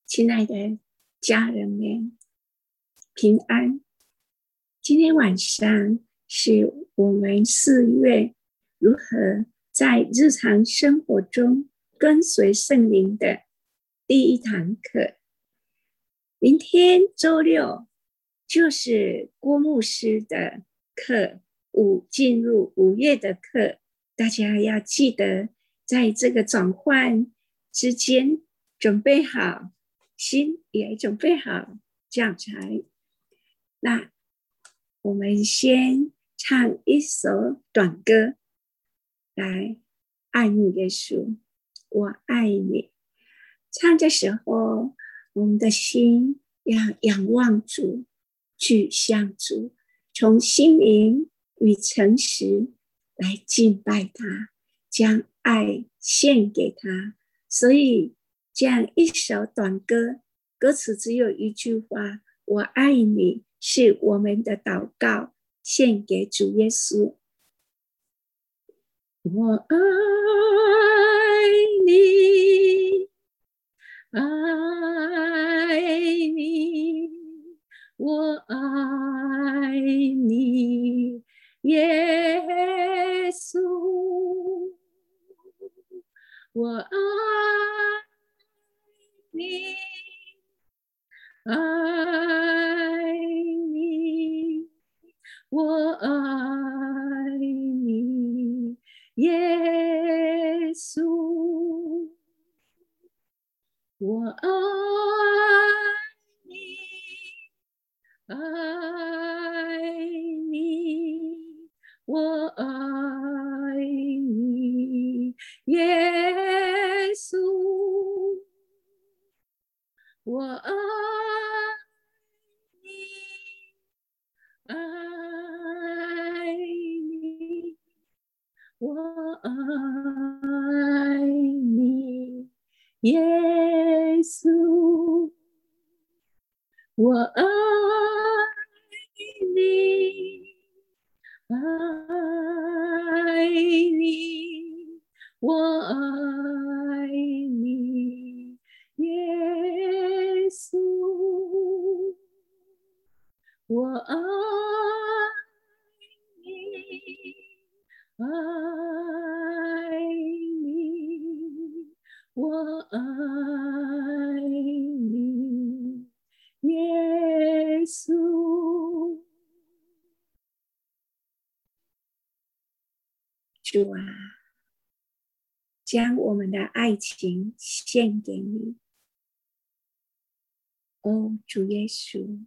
亲爱的家人们，平安。今天晚上是我们4月如何在日常生活中跟随圣灵的第一堂课。明天周六就是郭牧师的课，进入5月的课，大家要记得在这个转换之间准备好，心也准备好教材。那我们先唱一首短歌来爱慕耶稣，我爱你。唱的时候，我们的心要仰望主，去向主，从心灵与诚实来敬拜他，将爱献给他。所以这样一首短歌，歌词只有一句话，我爱你，是我们的祷告，献给主耶稣。我爱你，爱你，我爱你，耶稣，我爱你，爱你，我爱你，耶稣，我爱你，爱你，我爱你，耶稣，我爱你，爱你，我爱你，耶稣，我爱你，爱你，我爱你，耶稣，我爱你，爱你，我爱你，耶稣。主啊，将我们的爱情献给你。哦，主耶稣，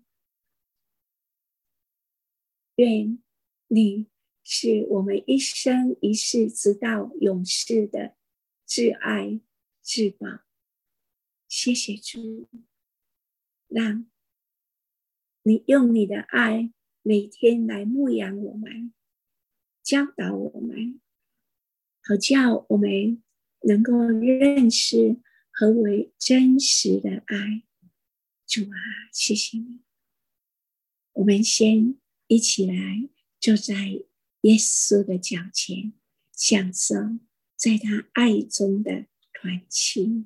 愿你是我们一生一世直到永世的挚爱至宝。谢谢主，让你用你的爱每天来牧养我们，教导我们，好叫我们能够认识何为真实的爱。主啊，谢谢你。我们先一起来坐在耶稣的脚前，享受在他爱中的团契。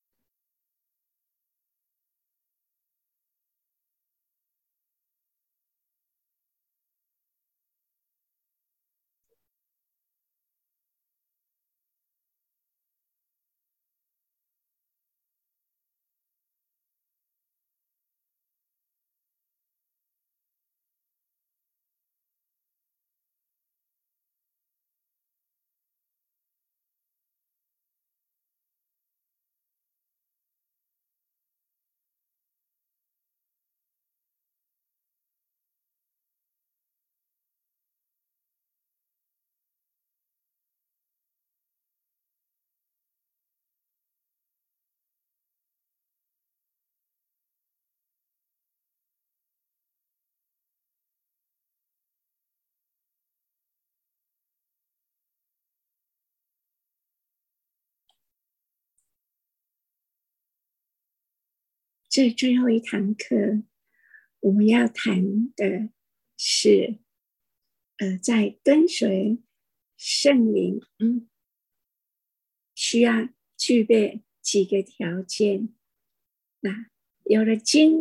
这最后一堂课，我们要谈的是，在跟随圣灵，需要具备几个条件。 那有了经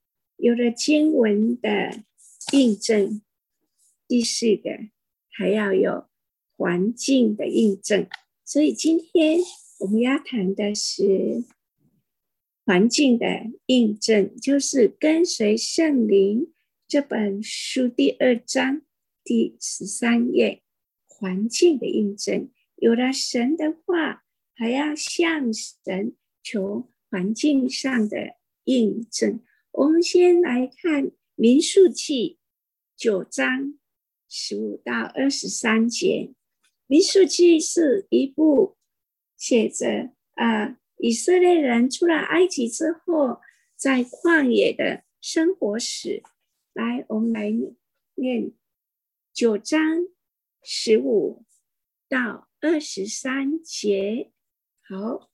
文的印证，第四个还要有环境的印证。所以今天我们要谈的是环境的印证，就是跟随圣灵这本书第2章第13页，环境的印证。有了神的话，还要向神求环境上的印证。我们先来看民数记9章15到23节。民数记是一部写着以色列人出了埃及之后在旷野的生活史。来，我们来念9章15到23节。好，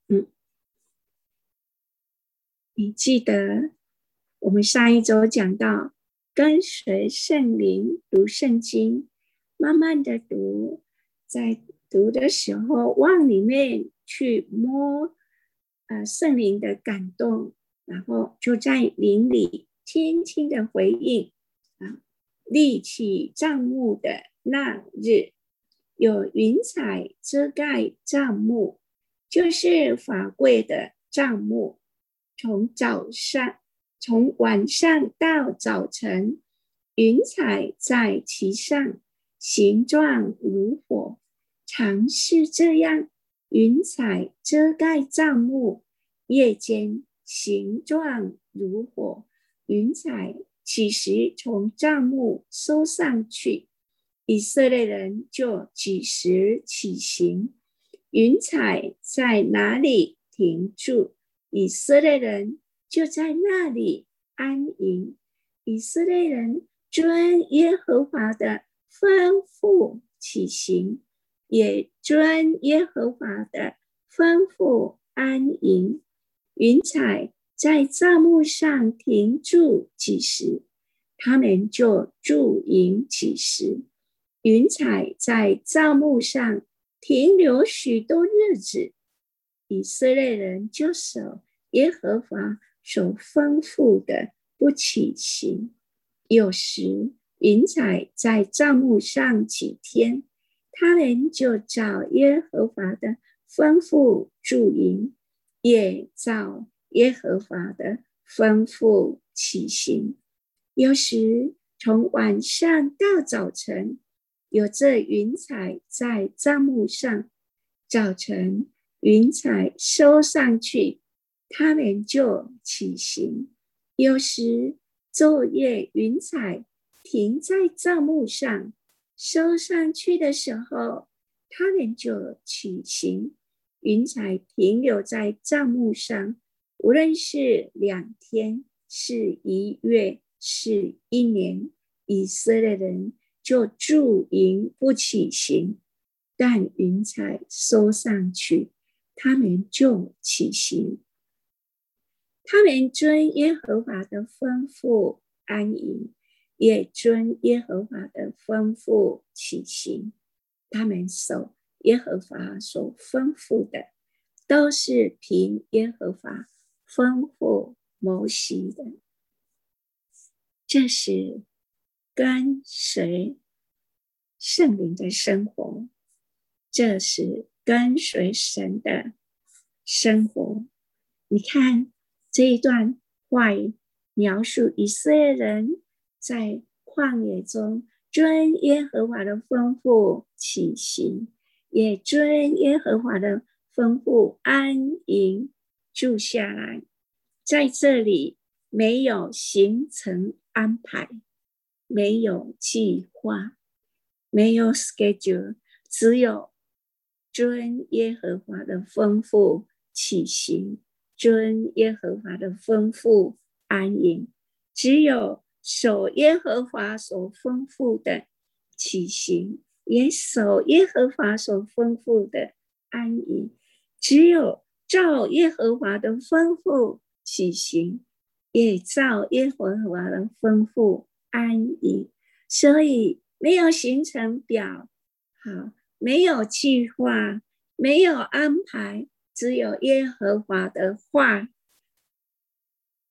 你记得我们上一周讲到跟随圣灵读圣经，慢慢的读，在读的时候往里面去摸圣灵的感动，然后就在灵里轻轻的回应。立起帐幕的那日，有云彩遮盖帐幕，就是法柜的帐幕，从晚上到早晨，云彩在其上，形状如火。常是这样，云彩遮盖帐幕，夜间形状如火。云彩起时从帐幕收上去，以色列人就几时起行。云彩在哪里停住，以色列人就在那里安营。以色列人遵耶和华的吩咐起行，也遵耶和华的吩咐安营。云彩在帐幕上停住几时，他们就驻营几时。云彩在帐幕上停留许多日子，以色列人就守耶和华所吩咐的不起行。有时云彩在帐幕上几天，他们就照耶和华的吩咐驻营，也照耶和华的吩咐起行。有时从晚上到早晨，有这云彩在帐幕上，早晨云彩收上去，他们就起行。有时昼夜云彩停在帐幕上，收上去的时候，他们就起行。云彩停留在帐幕上，无论是2天，是1月，是1年，以色列人就驻营不起行。但云彩收上去，他们就起行。他们遵耶和华的吩咐安营，也遵耶和华的吩咐起行。他们守耶和华所吩咐的，都是凭耶和华吩咐摩西的。这是跟随圣灵的生活，这是跟随神的生活。你看这一段话语描述以色列人在旷野中遵耶和华的吩咐起行，也遵耶和华的吩咐安营住下来。在这里没有行程安排，没有计划，没有 schedule， 只有遵耶和华的吩咐起行，遵耶和华的吩咐安营。只有守耶和华所吩咐的起行，也守耶和华所吩咐的安营。只有照耶和华的吩咐起行，也照耶和华的吩咐安营。所以没有行程表，好，没有计划，没有安排，只有耶和华的话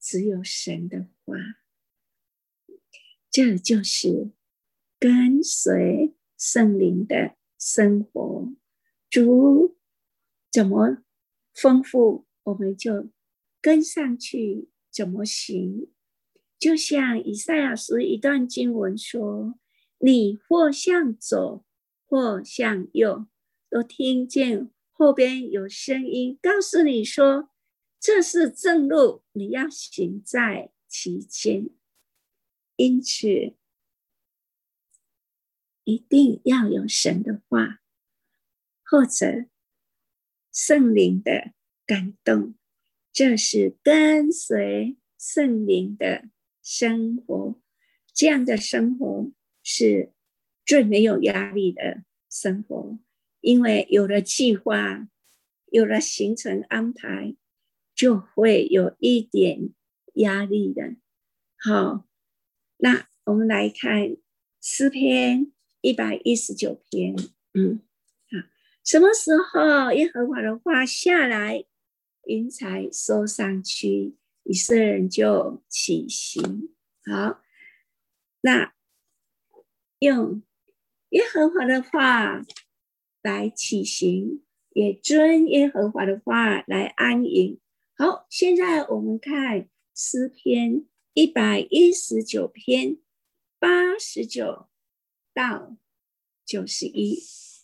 只有神的话。这就是跟随圣灵的生活，主怎么丰富，我们就跟上去怎么行。就像以赛亚书一段经文说，你或向左或向右，都听见后边有声音告诉你说，这是正路，你要行在其间。因此一定要有神的话，或者圣灵的感动，这是跟随圣灵的生活。这样的生活是最没有压力的生活，因为有了计划，有了行程安排，就会有一点压力的。好，那我们来看诗篇119篇。什么时候耶和华的话下来，云彩收上去，以色列人就起行。好，那用耶和华的话来起行，也遵耶和华的话来安营。好，现在我们看诗篇119篇89到91，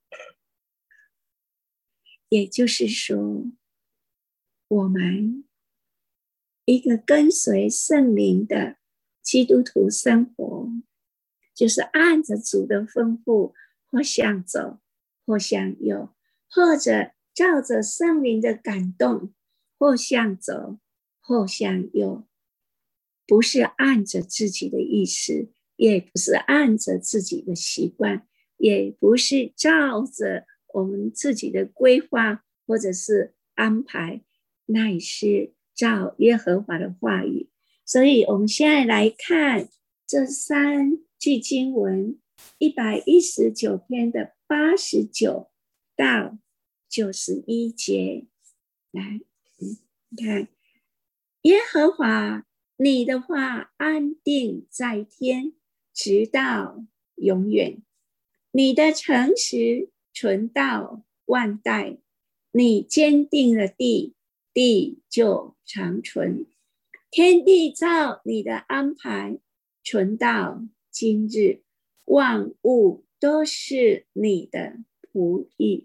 也就是说，我们一个跟随圣灵的基督徒生活，就是按着主的吩咐，或向左，或向右，或者照着圣灵的感动，或向左，或向右，不是按着自己的意思，也不是按着自己的习惯，也不是照着我们自己的规划或者是安排，乃是照耶和华的话语。所以我们现在来看这3句经文，119篇的89到91节。来，你看，耶和华你的话安定在天，直到永远。你的诚实存到万代，你坚定了地，地就长存。天地照你的安排，存到今日，万物都是你的仆役。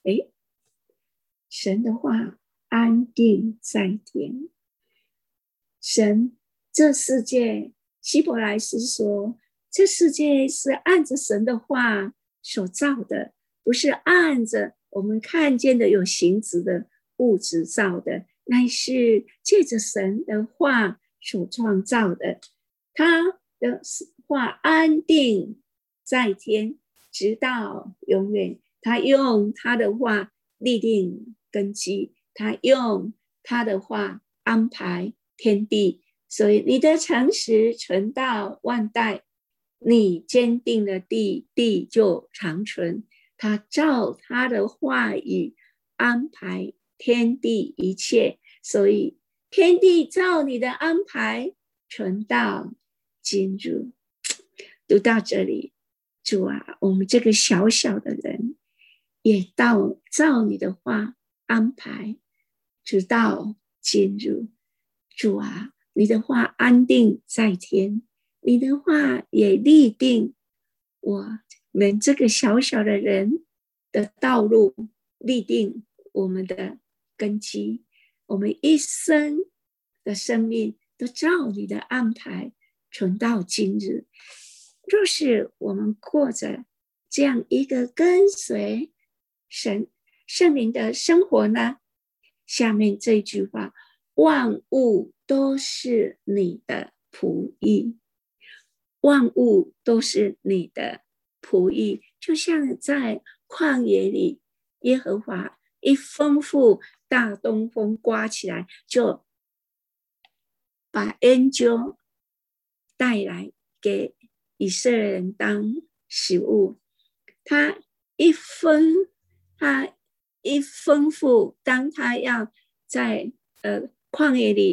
神的话安定在天。神这世界，希伯来书说，这世界是按着神的话所造的，不是按着我们看见的有形质的物质造的，乃是借着神的话所创造的。他的话安定在天，直到永远。他用他的话立定根基，他用他的话安排天地。所以你的诚实存到万代，你坚定了地，地就长存。他照他的话语安排天地一切，所以天地照你的安排存到今日。读到这里，主啊，我们这个小小的人也照你的话安排直到今日。主啊，你的话安定在天，你的话也立定我们这个小小的人的道路，立定我们的根基，我们一生的生命都照你的安排存到今日。若是我们过着这样一个跟随圣灵的生活呢？下面这句话，万物都是你的仆役，万物都是你的仆役。就像在旷野里，耶和华一吩咐，大东风刮起来，就把恩酒带来给以色列人当食物。他一吩咐，当他要在旷野里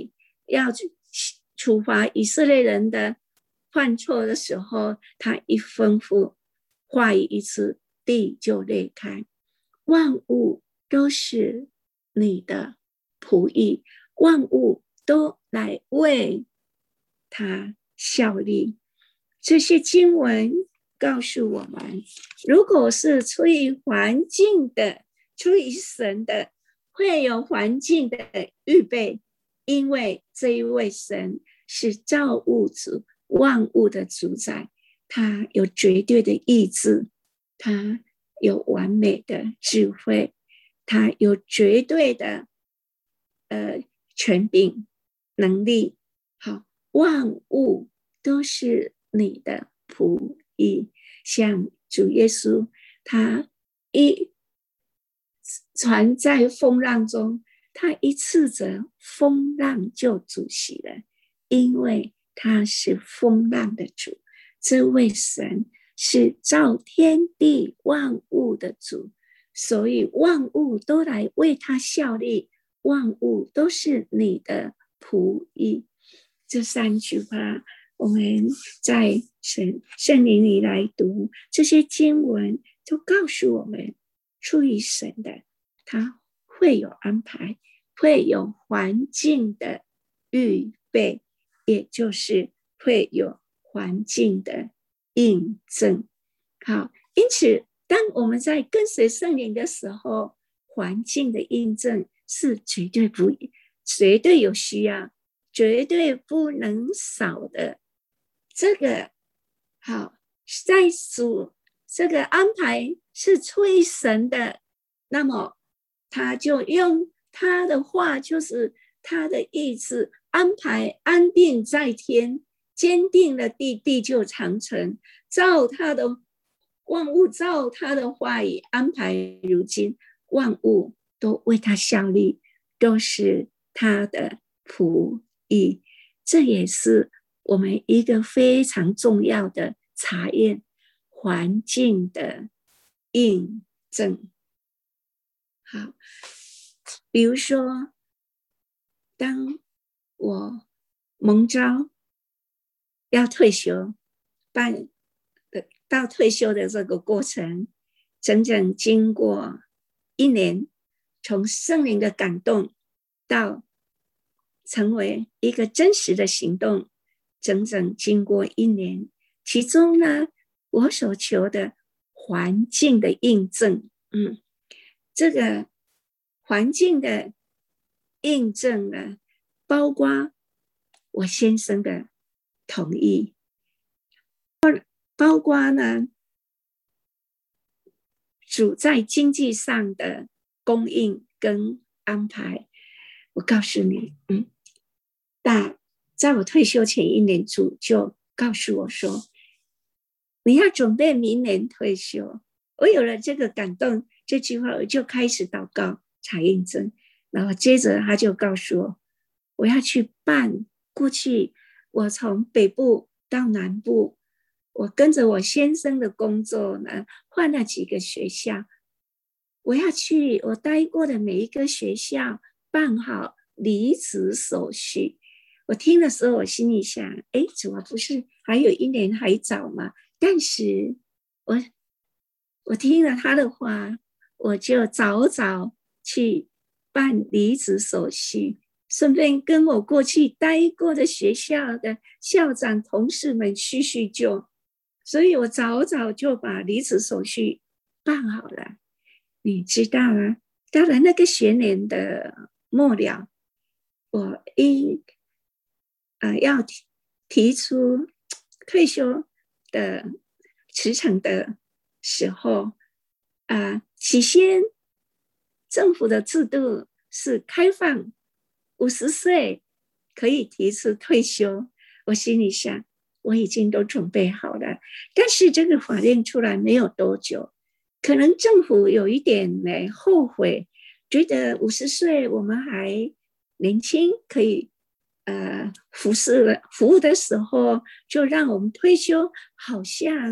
要处罚以色列人的犯错的时候，他一吩咐，话语一次，地就裂开。万物都是你的仆役，万物都来为他效力。这些经文告诉我们，如果是出于环境的，出于神的，会有环境的预备，因为这一位神是造物主，万物的主宰，他有绝对的意志，他有完美的智慧，他有绝对的权柄能力。好，万物都是你的仆役，像主耶稣，他一船在风浪中，他一斥责，风浪就止息了，因为他是风浪的主。这位神是造天地万物的主，所以万物都来为他效力，万物都是你的仆役。这3句话，我们在圣灵里来读这些经文，都告诉我们，出于神的，他会有安排，会有环境的预备，也就是会有环境的印证。好，因此当我们在跟随圣灵的时候，环境的印证是绝对有需要，绝对不能少的。这个好，在主这个安排是出于神的，那么他就用他的话，就是他的意志安排，安定在天，坚定了地，地就长成，照他的万物，照他的话语安排，如今万物都为他效力，都是他的仆役。这也是我们一个非常重要的查验环境的印证。好，比如说，当我蒙召要退休，到退休的这个过程，整整经过1年，从圣灵的感动到成为一个真实的行动，整整经过1年。其中呢，我所求的环境的印证，这个环境的印证呢，包括我先生的同意，包括呢主在经济上的供应跟安排。我告诉你，在我退休前1年，主就告诉我说，你要准备明年退休。我有了这个感动，这句话我就开始祷告查验证，然后接着他就告诉我，我要去办过去我从北部到南部，我跟着我先生的工作呢，换了几个学校，我要去我待过的每一个学校办好离职手续。我听的时候，我心里想，主要不是还有1年还早嘛？但是我听了他的话，我就早去办离职手续，顺便跟我过去待过的学校的校长同事们叙叙旧，所以我早就把离职手续办好了。你知道啊，到了那个学年的末了，我要提出退休的辞呈的时候，起先政府的制度是开放50岁可以提出退休，我心里想，我已经都准备好了。但是这个法令出来没有多久，可能政府有一点后悔，觉得50岁我们还年轻，可以服务的时候就让我们退休，好像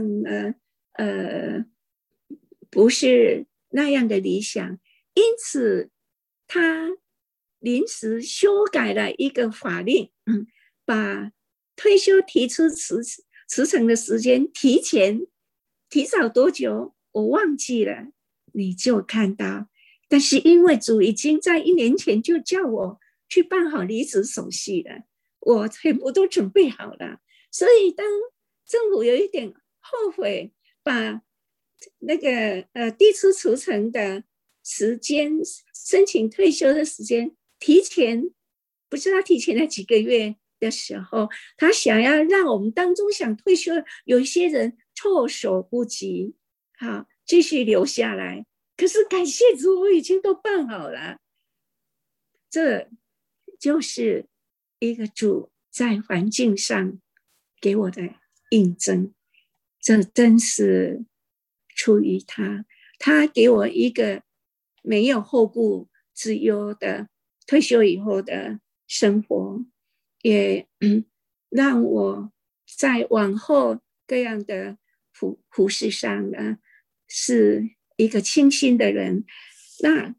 不是那样的理想。因此他临时修改了一个法令，把退休提出辞呈的时间提早多久我忘记了，你就看到。但是因为主已经在1年前就叫我去办好离职手续了，我全部都准备好了，所以当政府有一点后悔，把那个递出辞呈的时间，申请退休的时间提前，不知道提前了几个月的时候，他想要让我们当中想退休有一些人措手不及，好继续留下来。可是感谢主，我已经都办好了。这就是一个主在环境上给我的印证，这真是出于他给我一个没有后顾之忧的退休以后的生活，也让我在往后各样的服事上呢，是一个清新的人。那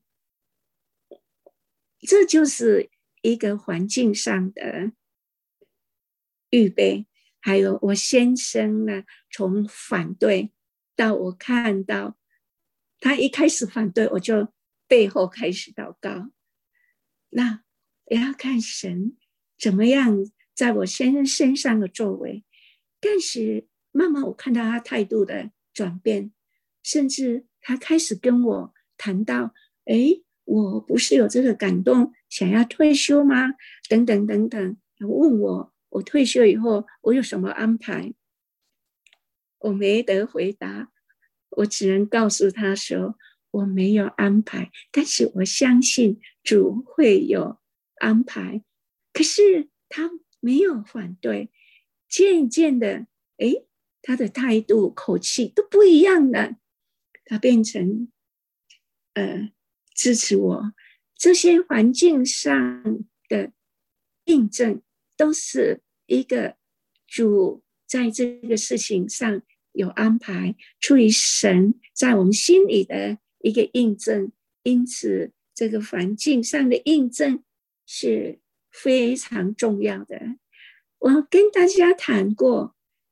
这就是一个环境上的预备。还有我先生呢，从反对到我看到他一开始反对，我就背后开始祷告。那也要看神怎么样在我先生身上的作为。但是慢慢我看到他态度的转变，甚至他开始跟我谈到，我不是有这个感动想要退休吗？等等等等，问我退休以后我有什么安排。我没得回答，我只能告诉他说我没有安排，但是我相信主会有安排。可是他没有反对，渐渐的他的态度口气都不一样了，他变成支持我。这些环境上的印证都是一个主在这个事情上有安排，出于神在我们心里的一个印证。因此这个环境上的印证是非常重要的。我跟大家谈过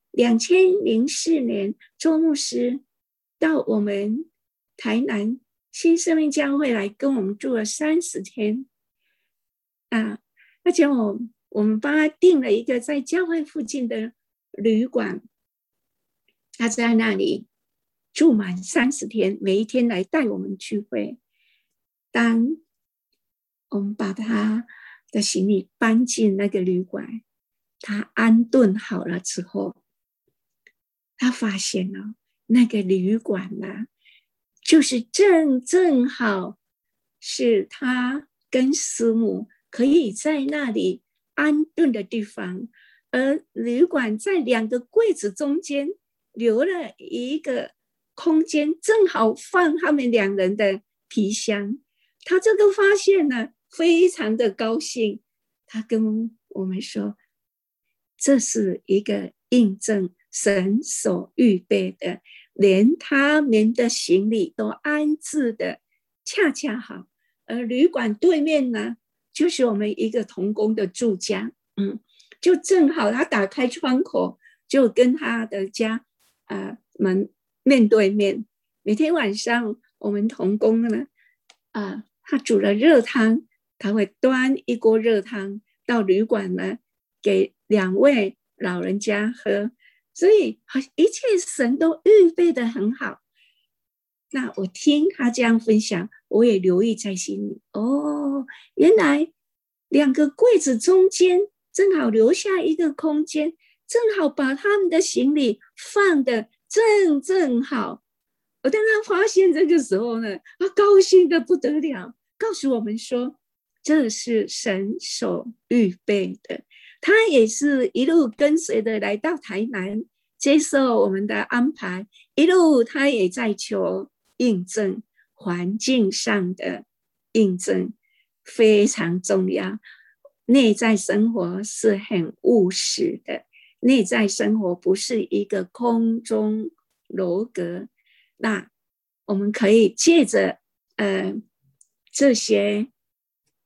2004年周牧师到我们台南新生命教会来跟我们住了30天而且我们帮他订了一个在教会附近的旅馆，他在那里住满30天，每一天来带我们聚会。当我们把他的行李搬进那个旅馆，他安顿好了之后，他发现了那个旅馆就是正好是他跟师母可以在那里安顿的地方，而旅馆在2个柜子中间留了一个空间，正好放他们2人的皮箱。他这个发现呢，非常的高兴，他跟我们说，这是一个印证神所预备的，连他们的行李都安置的恰恰好。而旅馆对面呢，就是我们一个同工的住家，就正好他打开窗口，就跟他的家门面对面。每天晚上我们同工呢他煮了热汤，他会端一锅热汤到旅馆呢，给2位老人家喝。所以一切神都预备得很好。那我听他这样分享，我也留意在心里。原来2个柜子中间正好留下一个空间，正好把他们的行李放得正好。当他发现这个时候呢，他高兴得不得了，告诉我们说，这是神所预备的。他也是一路跟随的来到台南，接受我们的安排，一路他也在求印证，环境上的印证非常重要。内在生活是很务实的，内在生活不是一个空中楼阁。那我们可以借着这些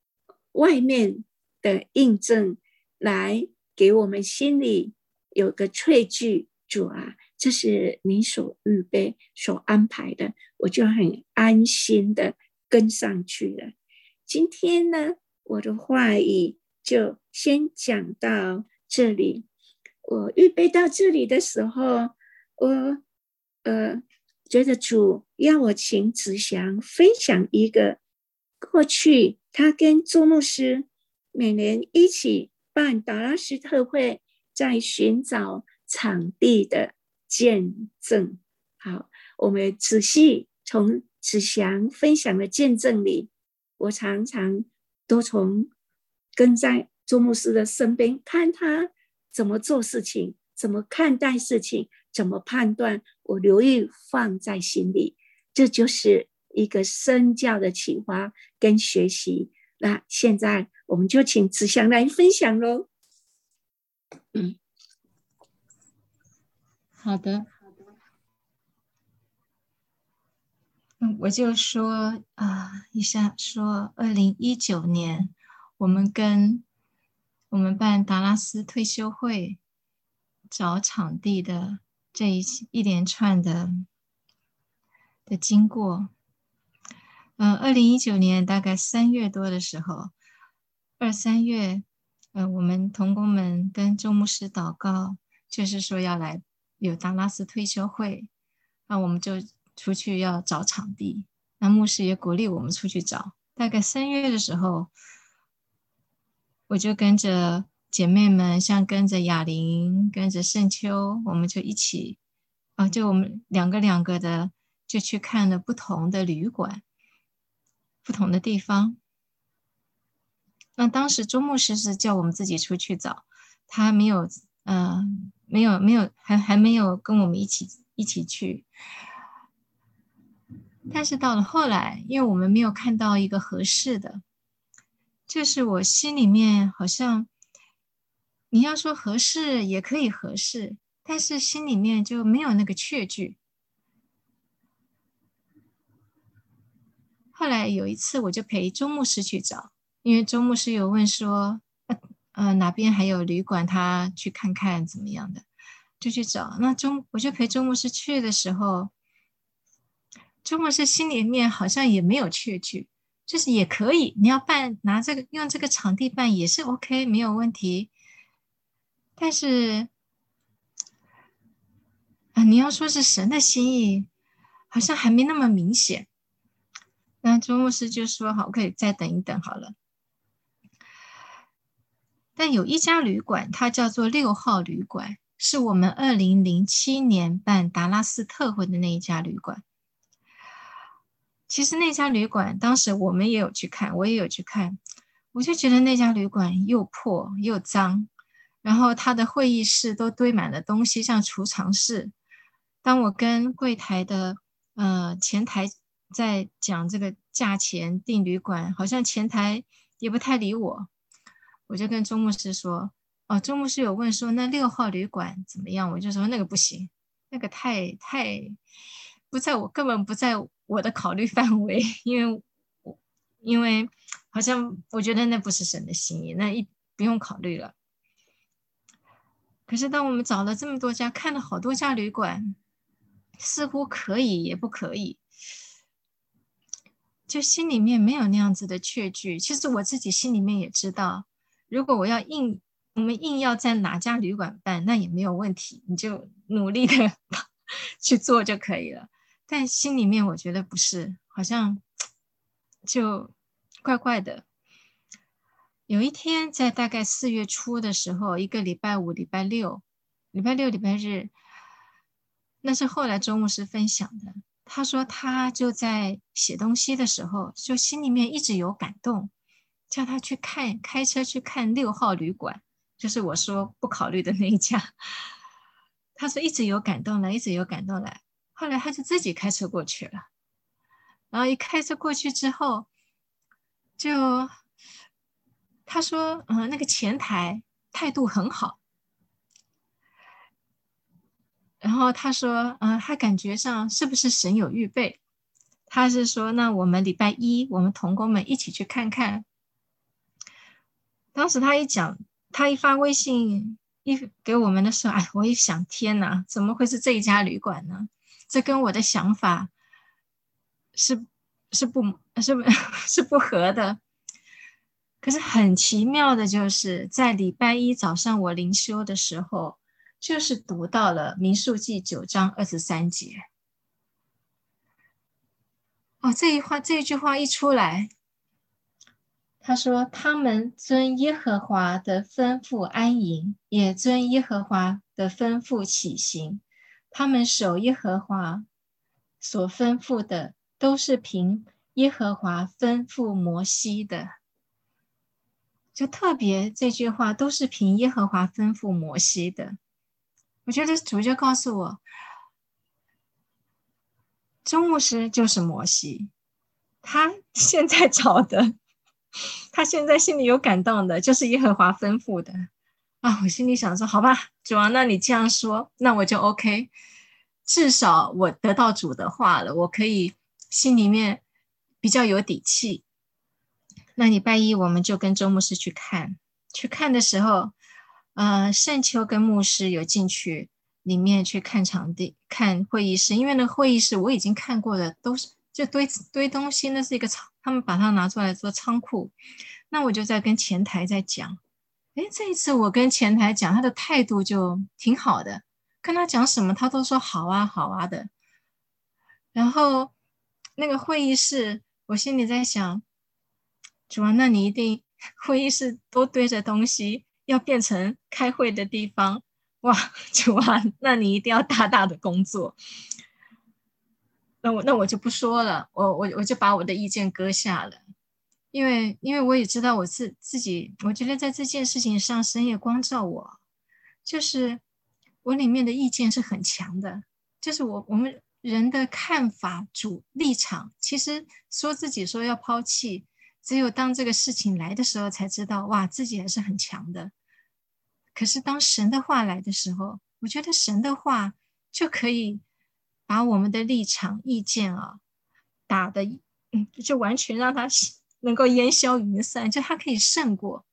外面的印证来给我们心里有个确据，主啊，这是你所预备所安排的，我就很安心的跟上去了。今天呢，我的话语就先讲到这里。我预备到这里的时候，我觉得主要我请子祥分享一个过去他跟周牧师每年一起办达拉斯特会，在寻找场地的见证。好，我们仔细从子祥分享的见证里，我常常都从跟在周牧师的身边，看他怎么做事情，怎么看待事情，怎么判断，我留意放在心里。这就是一个身教的启发跟学习。那现在我们就请子祥来分享咯。 好的。我就说一下说2019年我们办达拉斯退休会找场地的这一连串的经过。2019年大概3月多的时候，2、3月，我们同工们跟周牧师祷告，就是说要来有达拉斯退休会，那我们就出去要找场地。那牧师也鼓励我们出去找。大概3月的时候，我就跟着姐妹们，像跟着雅玲、跟着盛秋，我们就一起，就我们两个的，就去看了不同的旅馆。不同的地方。那当时周牧师是叫我们自己出去找，他没有还没有跟我们一起去。但是到了后来，因为我们没有看到一个合适的，就是我心里面好像你要说合适也可以合适，但是心里面就没有那个确据。后来有一次我就陪周牧师去找，因为周牧师有问说哪边还有旅馆，他去看看怎么样的，就去找。那我就陪周牧师去的时候，周牧师心里面好像也没有确据，就是也可以，你要办用这个场地办也是 OK 没有问题。但是你要说是神的心意，好像还没那么明显。那周牧师就说好，可以再等一等好了。但有一家旅馆，它叫做6号旅馆，是我们2007年办达拉斯特会的那一家旅馆。其实那家旅馆当时我们也有去看，我也有去看，我就觉得那家旅馆又破又脏，然后它的会议室都堆满了东西，像储藏室。当我跟柜台的前台在讲这个价钱订旅馆，好像前台也不太理我，我就跟周牧师说，周牧师有问说那6号旅馆怎么样，我就说那个不行，那个太根本不在我的考虑范围，因为好像我觉得那不是神的心意，不用考虑了。可是当我们找了这么多家，看了好多家旅馆，似乎可以也不可以，就心里面没有那样子的确据。其实我自己心里面也知道，如果我们硬要在哪家旅馆办，那也没有问题，你就努力的去做就可以了。但心里面我觉得不是，好像就怪怪的。有一天在大概4月初的时候，一个礼拜五、礼拜六、礼拜日，那是后来周牧师分享的。他说他就在写东西的时候，就心里面一直有感动，叫他去开车去看6号旅馆，就是我说不考虑的那一家。他说一直有感动来，一直有感动来。后来他就自己开车过去了，然后一开车过去之后，他说那个前台态度很好，然后他说他感觉上是不是神有预备。他是说那我们礼拜一我们同工们一起去看看。 当时他一讲，他一发微信一给我们的时候，哎，我一想，天哪，怎么会是这一家旅馆呢？这跟我的想法是是不是是不合的。可是很奇妙的就是在礼拜一早上我灵修的时候，就是读到了民数记9章23节。哦，这一句话一出来，他说他们遵耶和华的吩咐安营，也遵耶和华的吩咐起行，他们守耶和华所吩咐的，都是凭耶和华吩咐摩西的。就特别这句话都是凭耶和华吩咐摩西的。我觉得主就告诉我，周牧师就是摩西，他现在找的，他现在心里有感动的，就是耶和华吩咐的啊。我心里想说，好吧，主啊，那你这样说，那我就 OK， 至少我得到主的话了，我可以心里面比较有底气。那礼拜一我们就跟周牧师去看的时候，盛秋跟牧师有进去里面去看场地、看会议室，因为那会议室我已经看过的，都是就堆东西，那是一个他们把它拿出来做仓库。那我就在跟前台在讲，诶，这一次我跟前台讲，他的态度就挺好的，跟他讲什么他都说好啊好啊的。然后那个会议室，我心里在想，主啊，那你一定会议室都堆着东西，要变成开会的地方，哇，主啊，那你一定要大大的工作。那我就不说了，我就把我的意见搁下了，因为我也知道我自己，我觉得在这件事情上，神也光照我，就是我里面的意见是很强的，就是我们人的看法、立场，其实说自己说要抛弃，只有当这个事情来的时候才知道，哇，自己还是很强的。可是当神的话来的时候，我觉得神的话就可以把我们的立场、意见啊打的，就完全让它能够烟消云散，就它可以胜过。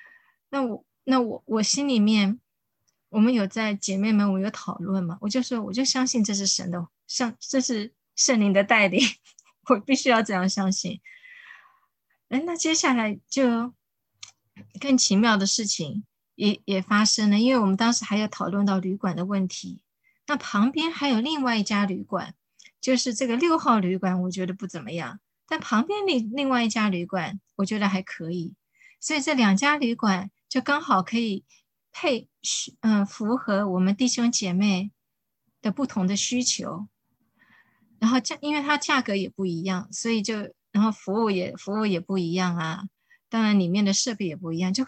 那我心里面，我们有在姐妹们，我有讨论嘛，我就说，我就相信这是神的，这是圣灵的带领，我必须要这样相信。那接下来就更奇妙的事情也发生了，因为我们当时还有讨论到旅馆的问题，那旁边还有另外一家旅馆，就是这个6号旅馆，我觉得不怎么样，但旁边另外一家旅馆，我觉得还可以，所以这2家旅馆就刚好可以符合我们弟兄姐妹的不同的需求，然后因为它价格也不一样，所以然后服务也不一样啊，当然里面的设备也不一样，就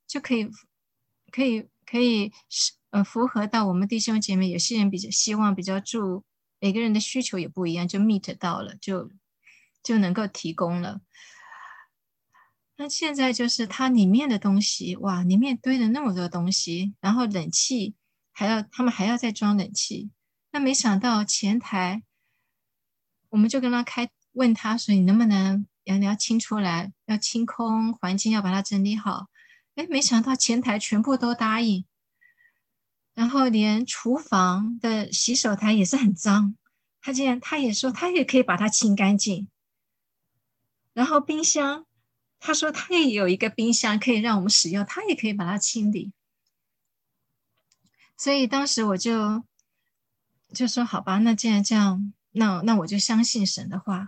可以符合到我们弟兄姐妹，有些人比较希望比较每个人的需求也不一样，就 meet 到了，就能够提供了。那现在就是它里面的东西，哇，里面堆了那么多东西，然后冷气他们还要再装冷气。那没想到前台，我们就跟问他说，你能不能你要清出来，要清空环境，要把它整理好。没想到前台全部都答应，然后连厨房的洗手台也是很脏，他也说他也可以把它清干净。然后冰箱，他说他也有一个冰箱可以让我们使用，他也可以把它清理。所以当时我就说好吧，那既然这样，那我就相信神的话。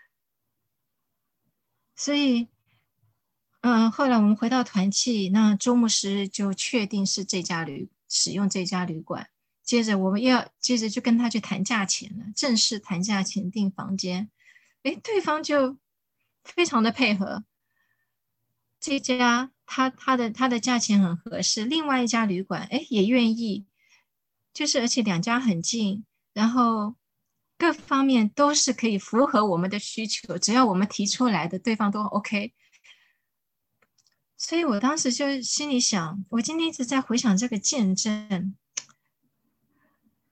所以后来我们回到团契，那周牧师就确定是使用这家旅馆。接着我们接着就跟他去谈价钱了，正式谈价钱订房间。对方就非常的配合，这家他的价钱很合适，另外一家旅馆也愿意，就是而且2家很近，然后各方面都是可以符合我们的需求，只要我们提出来的，对方都 OK。所以我当时就心里想，我今天一直在回想这个见证，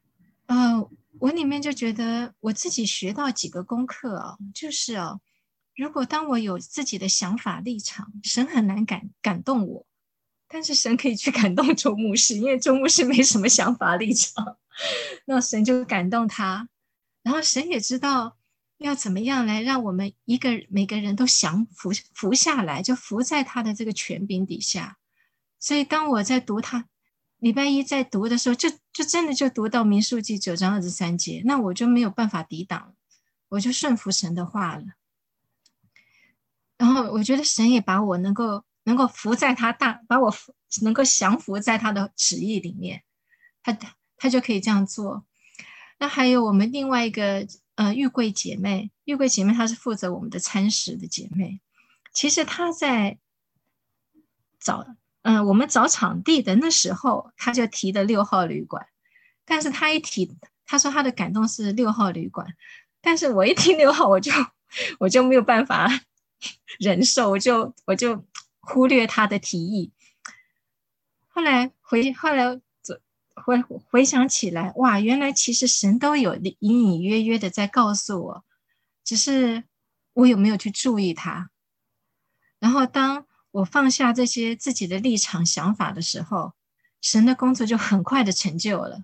我里面就觉得我自己学到几个功课就是如果当我有自己的想法立场，神很难感动我，但是神可以去感动周牧师，因为周牧师没什么想法立场，那神就感动他，然后神也知道要怎么样来让我们每个人都服下来，就服在他的这个权柄底下。所以当我在读他礼拜一在读的时候，就真的就读到民数记9章23节，那我就没有办法抵挡，我就顺服神的话了。然后我觉得神也把我能够服在把我能够降服在他的旨意里面，他就可以这样做。那还有我们另外一个玉桂姐妹她是负责我们的餐食的姐妹，其实她在我们找场地的那时候，她就提的6号旅馆，但是她一提，她说她的感动是6号旅馆，但是我一听6号，我就没有办法忍受，我就忽略她的提议。后来回想起来，哇，原来其实神都有隐隐约约的在告诉我，只是我有没有去注意它。然后当我放下这些自己的立场想法的时候，神的工作就很快的成就了。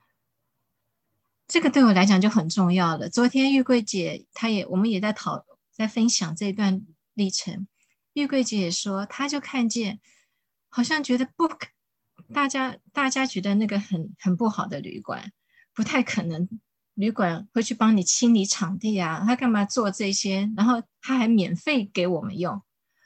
这个对我来讲就很重要了。昨天玉桂姐我们也在分享这段历程，玉桂姐也说，她就看见好像觉得大家觉得那个很不好的旅馆，不太可能旅馆会去帮你清理场地啊，他干嘛做这些？然后他还免费给我们用。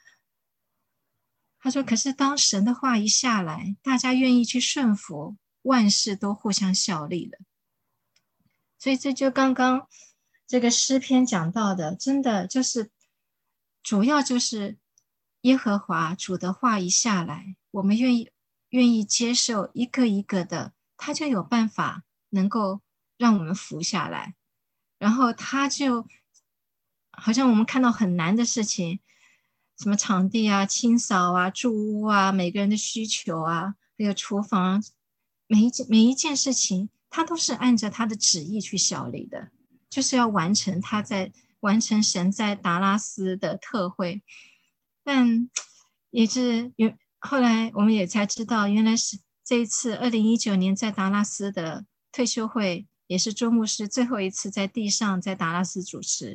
他说，可是当神的话一下来，大家愿意去顺服，万事都互相效力了。所以这就刚刚这个诗篇讲到的，真的就是主要就是耶和华主的话一下来，我们愿意接受一个一个的，他就有办法能够让我们服下来。然后他就好像我们看到很难的事情，什么场地啊、清扫啊、住屋啊、每个人的需求啊，还有厨房，每一件事情，他都是按着他的旨意去效力的，就是要完成神在达拉斯的特会。但也是后来我们也才知道，原来是这一次2019年在达拉斯的退休会，也是周牧师最后一次在地上在达拉斯主持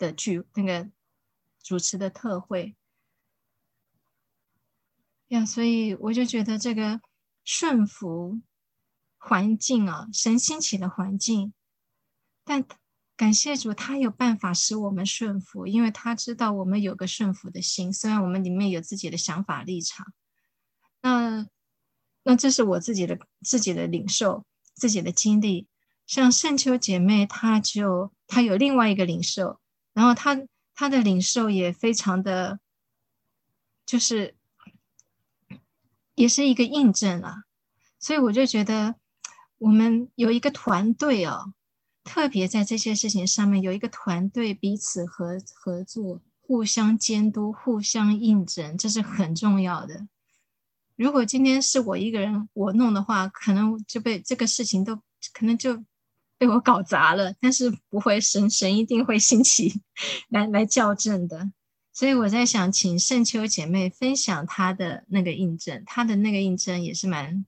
的特会呀，所以我就觉得这个顺服环境啊，神兴起的环境，但感谢主，他有办法使我们顺服，因为他知道我们有个顺服的心，虽然我们里面有自己的想法立场。那这是我自己的领受，自己的经历。像圣秋姐妹，她有另外一个领受，然后她的领受也非常的，就是也是一个印证啊。所以我就觉得我们有一个团队哦，特别在这些事情上面有一个团队彼此合作，互相监督，互相印证，这是很重要的。如果今天是我一个人我弄的话，可能就被这个事情都可能就被我搞砸了。但是不会，神一定会兴起来校正的。所以我在想，请圣秋姐妹分享她的那个印证，她的那个印证也是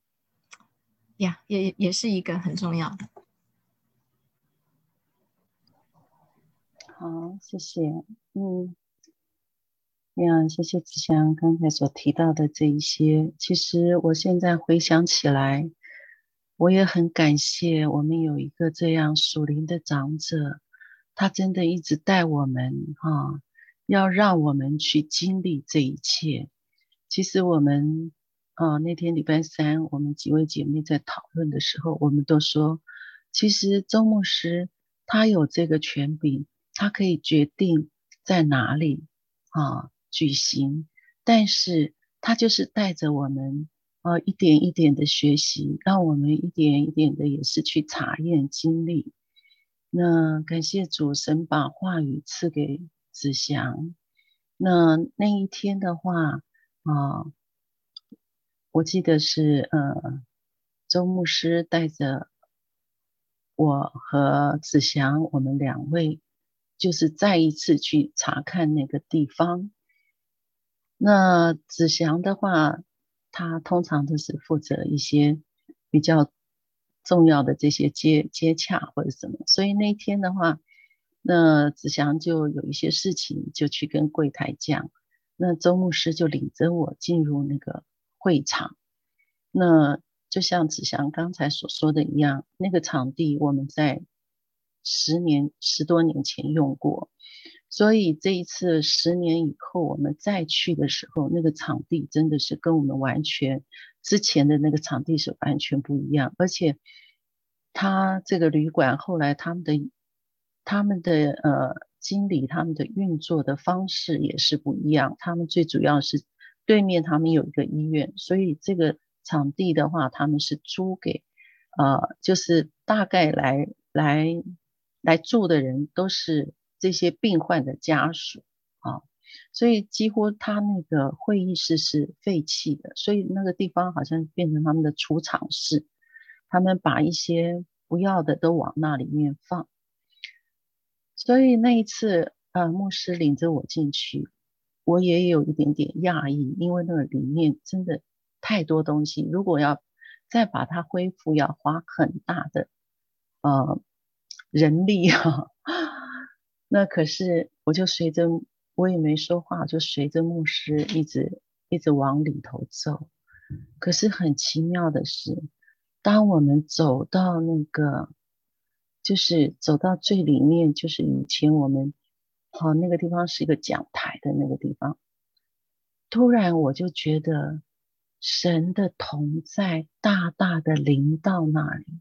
也是一个很重要的。 好，谢谢。谢谢子祥刚才所提到的这一些。其实我现在回想起来，我也很感谢我们有一个这样属灵的长者，他真的一直带我们要让我们去经历这一切。其实我们那天礼拜三，我们几位姐妹在讨论的时候，我们都说，其实周牧师他有这个权柄，他可以决定在哪里举行，但是他就是带着我们一点一点的学习，让我们一点一点的也是去查验经历。那感谢主，神把话语赐给子祥。那一天的话我记得是周牧师带着我和子祥，我们2位就是再一次去查看那个地方。那子祥的话，他通常都是负责一些比较重要的这些接洽或者什么，所以那一天的话，那子祥就有一些事情就去跟柜台讲，那周牧师就领着我进入那个会场。那就像子祥刚才所说的一样，那个场地我们在10多年前用过，所以这一次10年以后我们再去的时候，那个场地真的是跟我们完全之前的那个场地是完全不一样，而且他这个旅馆后来他们的经理他们的运作的方式也是不一样，他们最主要是对面他们有一个医院，所以这个场地的话他们是租给就是大概来住的人都是这些病患的家属啊，所以几乎他那个会议室是废弃的，所以那个地方好像变成他们的储藏室，他们把一些不要的都往那里面放。所以那一次牧师领着我进去，我也有一点点讶异，因为那个里面真的太多东西，如果要再把它恢复，要花很大的人力啊。那可是我也没说话，就随着牧师一直往里头走。可是很奇妙的是，当我们走到就是走到最里面，就是以前我们那个地方是一个讲台的那个地方，突然我就觉得神的同在大大的临到那里。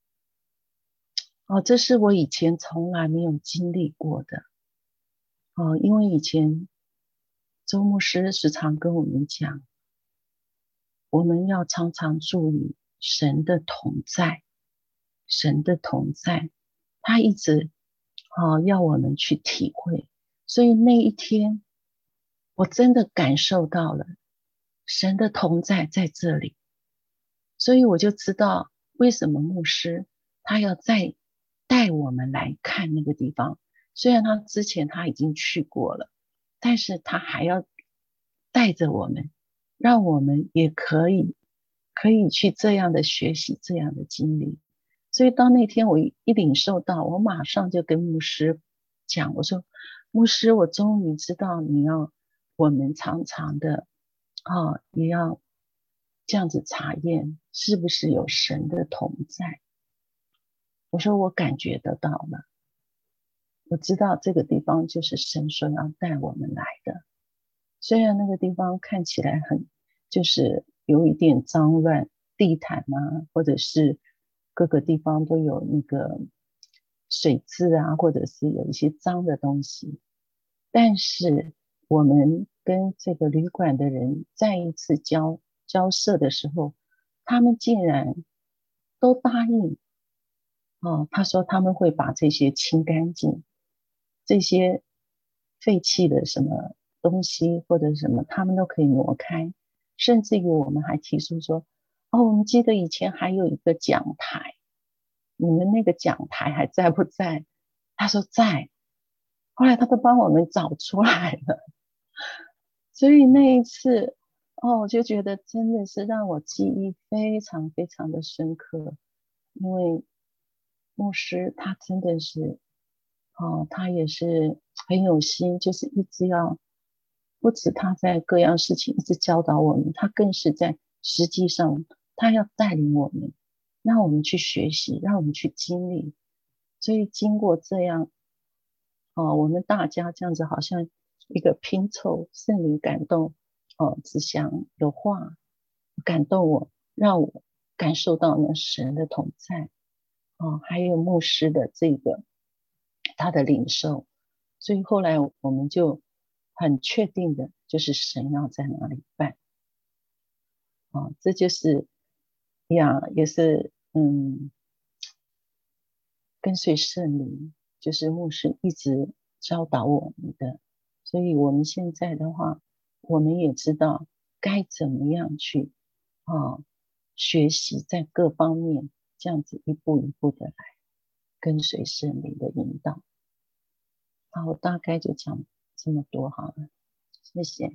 这是我以前从来没有经历过的。因为以前周牧师时常跟我们讲，我们要常常注意神的同在，神的同在，他一直要我们去体会。所以那一天，我真的感受到了神的同在在这里，所以我就知道为什么牧师他要再带我们来看那个地方。虽然他之前他已经去过了，但是他还要带着我们，让我们也可以去这样的学习，这样的经历。所以当那天我一领受到，我马上就跟牧师讲，我说牧师，我终于知道你要我们常常的也要这样子查验是不是有神的同在。我说我感觉得到了，我知道这个地方就是神说要带我们来的。虽然那个地方看起来就是有一点脏乱，地毯啊，或者是各个地方都有那个水渍啊，或者是有一些脏的东西，但是我们跟这个旅馆的人再一次交涉的时候，他们竟然都答应。他说他们会把这些清干净，这些废弃的什么东西或者什么，他们都可以挪开。甚至于我们还提出说，我们记得以前还有一个讲台，你们那个讲台还在不在？他说在，后来他都帮我们找出来了。所以那一次，我就觉得真的是让我记忆非常非常的深刻，因为牧师他真的是，他也是很有心，就是一直要，不止他在各样事情一直教导我们，他更是在实际上他要带领我们，让我们去学习，让我们去经历。所以经过这样，我们大家这样子好像一个拼凑，圣灵感动，只想有话感动我，让我感受到那神的同在。还有牧师的他的领受，所以后来我们就很确定的，就是神要在哪里办。这就是也是跟随圣灵，就是牧师一直教导我们的。所以我们现在的话，我们也知道该怎么样去学习，在各方面这样子一步一步的来跟随圣灵的引导。 好，我大概就讲这么多好了，谢谢。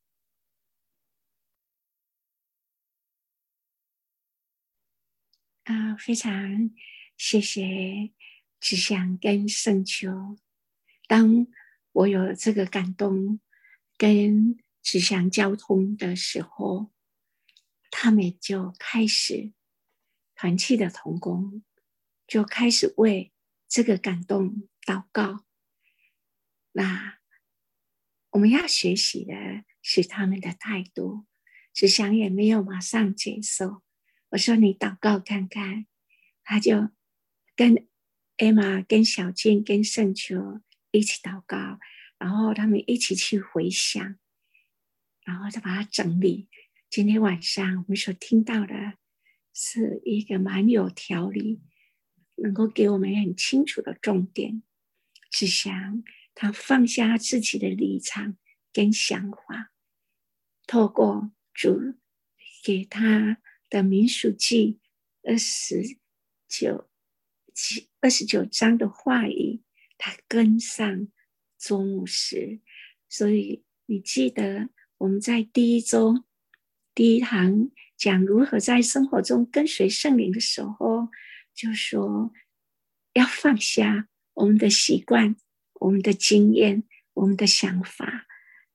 非常谢谢志祥跟圣秋。当我有这个感动跟志祥交通的时候，他们就开始团契的同工，就开始为这个感动祷告。那我们要学习的是他们的态度，志祥也没有马上接受。我说你祷告看看，他就跟 Emma 跟小静跟圣秋一起祷告，然后他们一起去回想，然后再把它整理。今天晚上我们所听到的是一个蛮有条理，能够给我们很清楚的重点。志祥他放下自己的立场跟想法，透过主给他的民数记29章的话语，他跟上周牧师。所以你记得我们在第一周第一堂讲如何在生活中跟随圣灵的时候，就说要放下我们的习惯、我们的经验、我们的想法，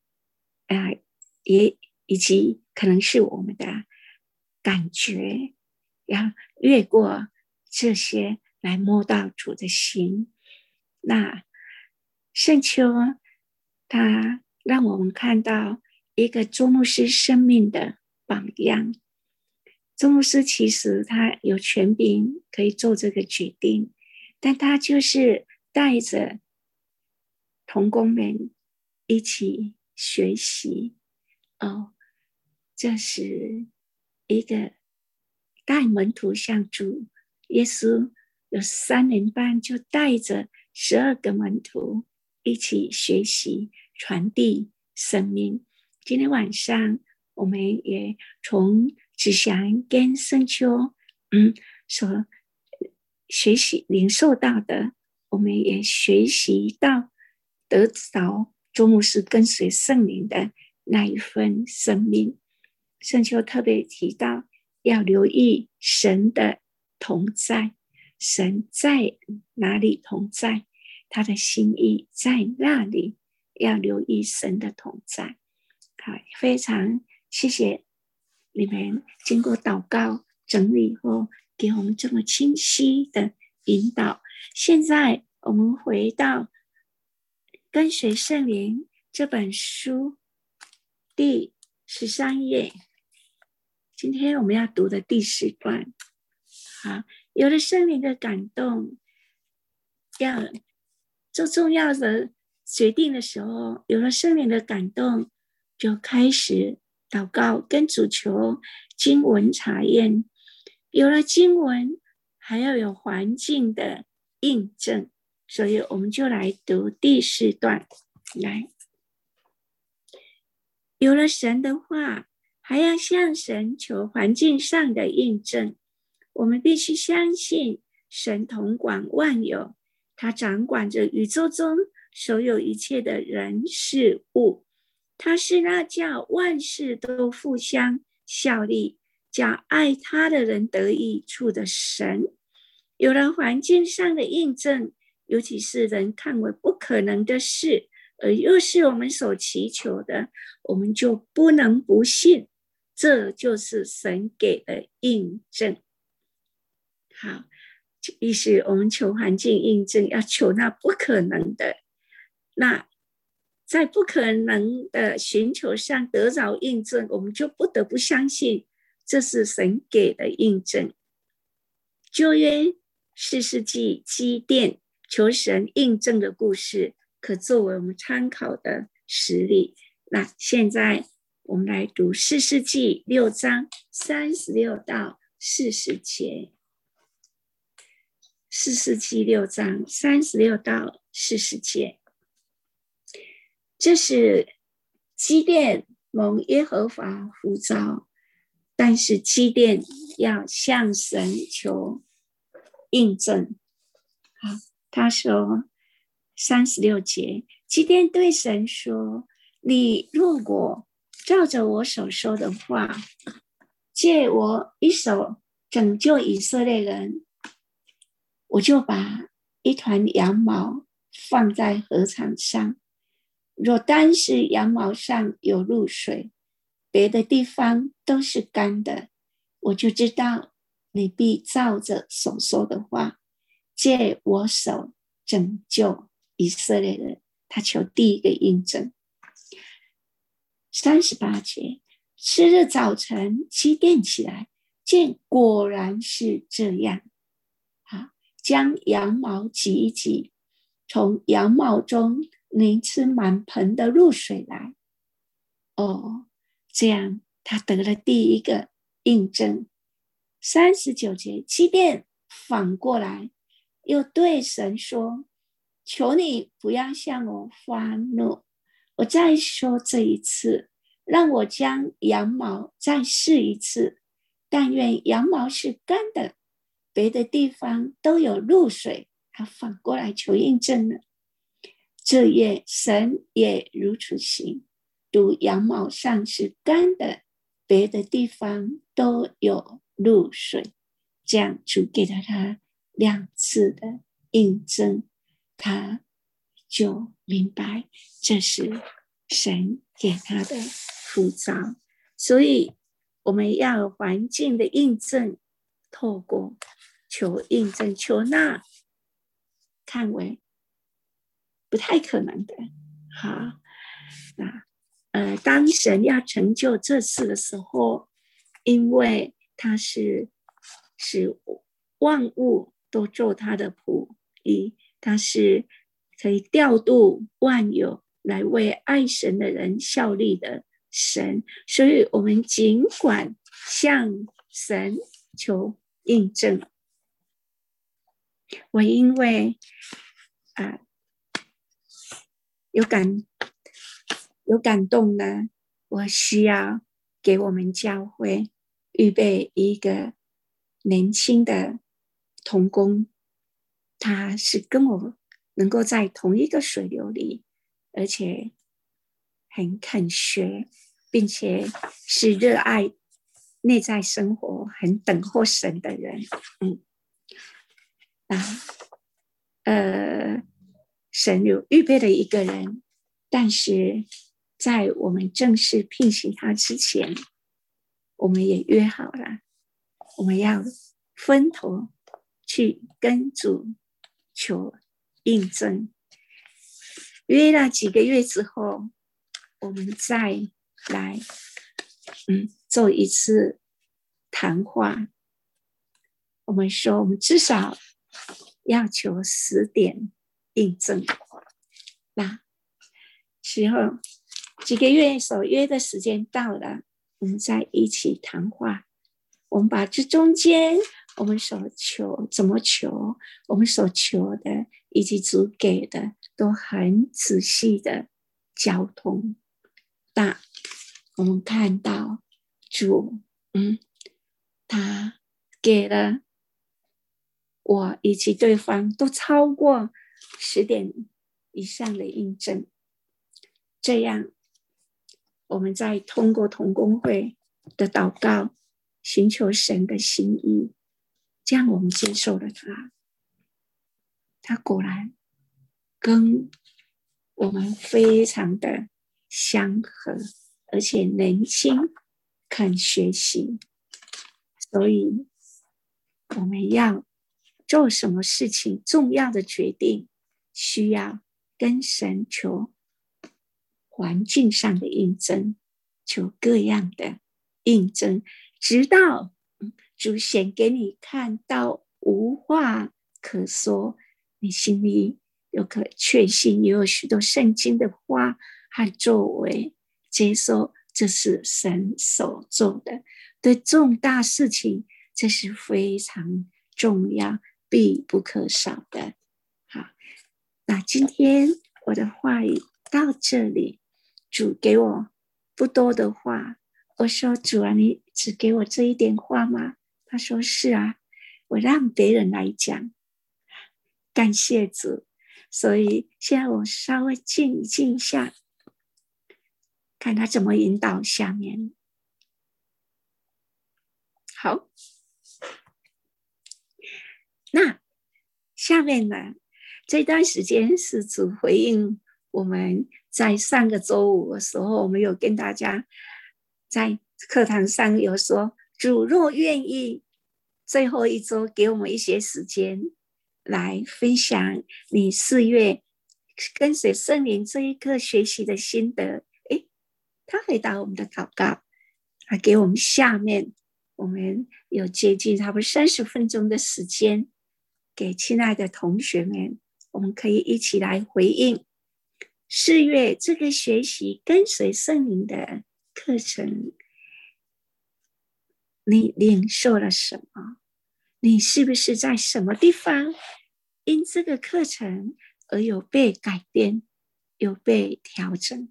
也以及可能是我们的感觉，要越过这些来摸到主的心。那圣秋他让我们看到一个周牧师生命的榜样。周牧师其实他有权柄可以做这个决定，但他就是带着同工们一起学习。这是一个带门徒向主。耶稣有3年半就带着12个门徒一起学习传递生命。今天晚上我们也从志祥跟圣秋所学习领受到的，我们也学习到得着周牧师跟随圣灵的那一份生命。圣秋特别提到要留意神的同在，神在哪里同在，他的心意在那里，要留意神的同在。好，非常谢谢你们经过祷告整理后给我们这么清晰的引导。现在我们回到跟随圣灵这本书第13页，今天我们要读的第10段。好，有了圣灵的感动，要做重要的决定的时候，有了圣灵的感动，就开始祷告，跟主求经文查验。有了经文，还要有环境的印证，所以我们就来读第4段。来，有了神的话，还要向神求环境上的印证。我们必须相信神统管万有，他掌管着宇宙中所有一切的人事物，他是那叫万事都互相效力，叫爱他的人得益处的神。有了环境上的印证，尤其是人看为不可能的事，而又是我们所祈求的，我们就不能不信，这就是神给的印证。好，意思我们求环境印证，要求那不可能的。那在不可能的寻求上得着印证，我们就不得不相信这是神给的印证。旧约士师记基甸求神印证的故事，可作为我们参考的实例。那现在我们来读士师记6章36到40节。士师记6章36到40节，这是基甸蒙耶和华呼召，但是基甸要向神求印证。好，他说 36节，基甸对神说：你如果照着我所说的话，借我一手拯救以色列人，我就把一团羊毛放在禾场上，若单是羊毛上有露水，别的地方都是干的，我就知道你必照着所说的话，借我手拯救以色列人。他求第一个印证。38节，次日早晨，基甸起来，见果然是这样，将羊毛挤一挤，从羊毛中拧出满盆的露水来。这样他得了第一个印证。39节，基甸反过来又对神说：求你不要向我发怒，我再说这一次，让我将羊毛再试一次，但愿羊毛是干的，别的地方都有露水。他反过来求印证了。这夜神也如此行，如羊毛上是干的，别的地方都有露水。这样主给了他2次的印证，他就明白这是神给他的呼召。所以我们要有环境的印证，透过求印证，求那看为不太可能的。好，当神要成就这事的时候，因为他是万物都做他的仆役，他是可以调度万有来为爱神的人效力的神，所以我们尽管向神求印证。我因为有感动呢，我需要给我们教会预备一个年轻的同工，他是跟我能够在同一个水流里，而且很肯学，并且是热爱内在生活，很等候神的人。神有预备了一个人，但是在我们正式聘请他之前，我们也约好了，我们要分头去跟主求印证。约了几个月之后，我们再来做一次谈话。我们说我们至少要求10点印证。那时候几个月所约的时间到了，我们再一起谈话。我们把这中间我们所求怎么求，我们所求的以及主给的都很仔细的交通。那我们看到主他给了我以及对方都超过10点以上的印证。这样我们再通过同工会的祷告寻求神的心意，这样我们接受了他果然跟我们非常的相合，而且年轻肯学习。所以我们要做什么事情，重要的决定需要跟神求环境上的印证，求各样的印证，直到主显给你看到无话可说，你心里有可确信，也有许多圣经的话和作为，接受这是神所做的。对重大事情，这是非常重要必不可少的。好，那今天我的话语到这里，主给我不多的话，我说主啊，你只给我这一点话吗？他说是啊，我让别人来讲。感谢主， 所以现在我稍微静一下，看他怎么引导下面。好，那下面呢，这段时间是主回应我们在上个周五的时候，我们有跟大家在课堂上有说，主若愿意，最后一周给我们一些时间来分享你4月跟随圣灵这一课学习的心得。他回答我们的祷告，他给我们下面我们有接近差不多30分钟的时间，给亲爱的同学们，我们可以一起来回应4月这个学习跟随圣灵的课程，你领受了什么？你是不是在什么地方因这个课程而有被改变，有被调整？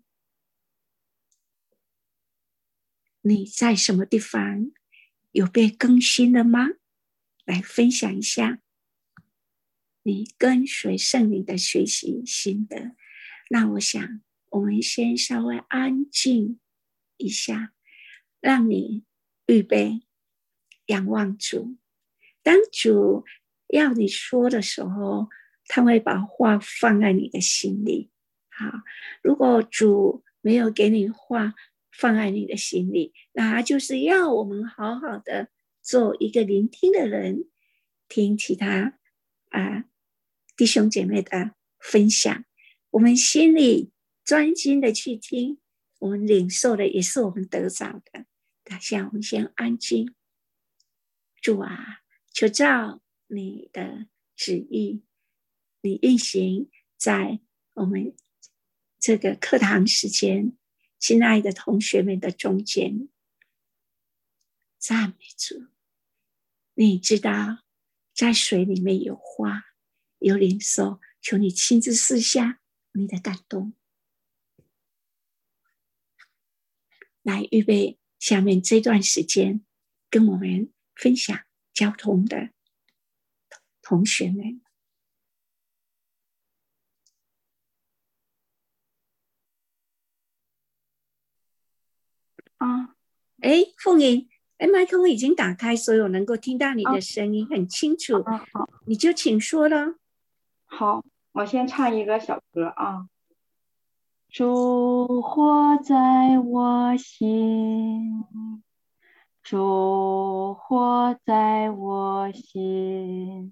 你在什么地方有被更新了吗？来分享一下你跟随圣灵的学习心得。那我想我们先稍微安静一下，让你预备仰望主。当主要你说的时候，他会把话放在你的心里。好，如果主没有给你话放在你的心里，那他就是要我们好好的做一个聆听的人，听其他弟兄姐妹的分享，我们心里专心的去听，我们领受的也是我们得着的。那现在我们先安静。主啊，求照你的旨意，你运行在我们这个课堂时间，亲爱的同学们的中间。赞美主，你知道在水里面有花有领受，求你亲自赐下你的感动，来预备下面这段时间跟我们分享交通的同学们。凤莹，麦克风已经打开，所以我能够听到你的声音很清楚。 好， 你就请说了。 好，我先唱一个小歌啊。主活在我心，主活在我心，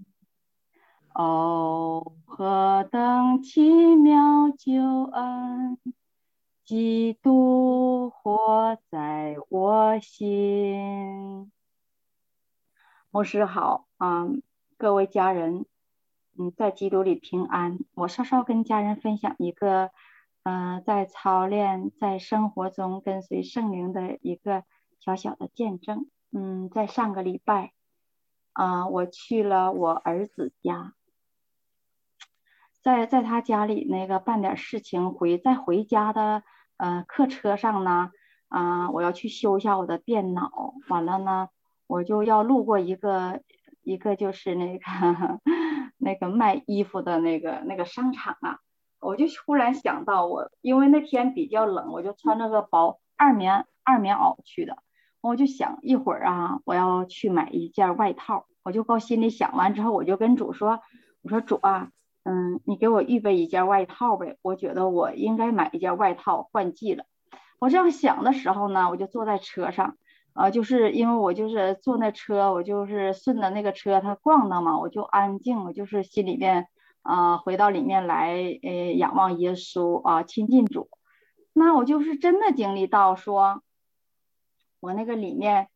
哦，何等奇妙救恩，基督活在我心。牧师好，各位家人，在基督里平安。我稍稍跟家人分享一个，在操练、在生活中跟随圣灵的一个小小的见证。在上个礼拜，我去了我儿子家，在他家里那个办点事情，在回家的客车上呢，我要去修一下我的电脑，完了呢，我就要路过一个就是那个那个卖衣服的那个商场啊，我就忽然想到因为那天比较冷，我就穿了个薄二棉袄去的，我就想一会儿啊，我要去买一件外套，我就高心里想完之后，我就跟主说，我说主啊，你给我预备一件外套呗，我觉得我应该买一件外套换季了。我这样想的时候呢，我就坐在车上。就是因为我就是坐那车，我就是顺着那个车它逛的嘛，我就安静，我就是心里面回到里面来，仰望耶稣啊，亲近主。那我就是真的经历到说，我那个里面，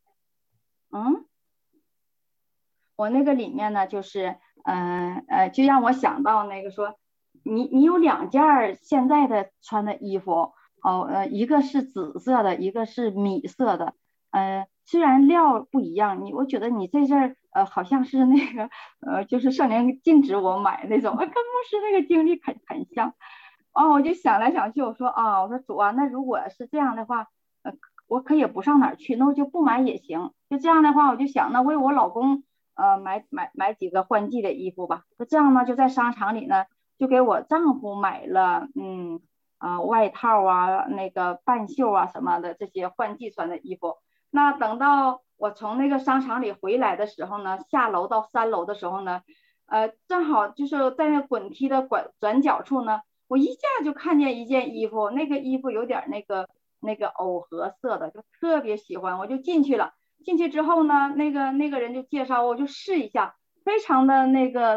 我那个里面呢，就是就让我想到那个说，你有2件现在的穿的衣服，一个是紫色的，一个是米色的。虽然料不一样，我觉得你这阵好像是那个就是圣灵禁止我买那种，跟牧师那个经历很像。我就想来想去，我说我说主啊，那如果是这样的话，我可以不上哪儿去，那我就不买也行。就这样的话，我就想那为我老公买几个换季的衣服吧。就这样呢，就在商场里呢， 就给我丈夫买了外套啊，那个半袖啊什么的这些换季穿的衣服。那等到我从那个商场里回来的时候呢，下楼到3楼的时候呢，正好就是在那滚梯的转角处呢，我一下就看见一件衣服，那个衣服有点那个藕荷色的，就特别喜欢，我就进去了。进去之后呢，那个人就介绍我，就试一下，非常的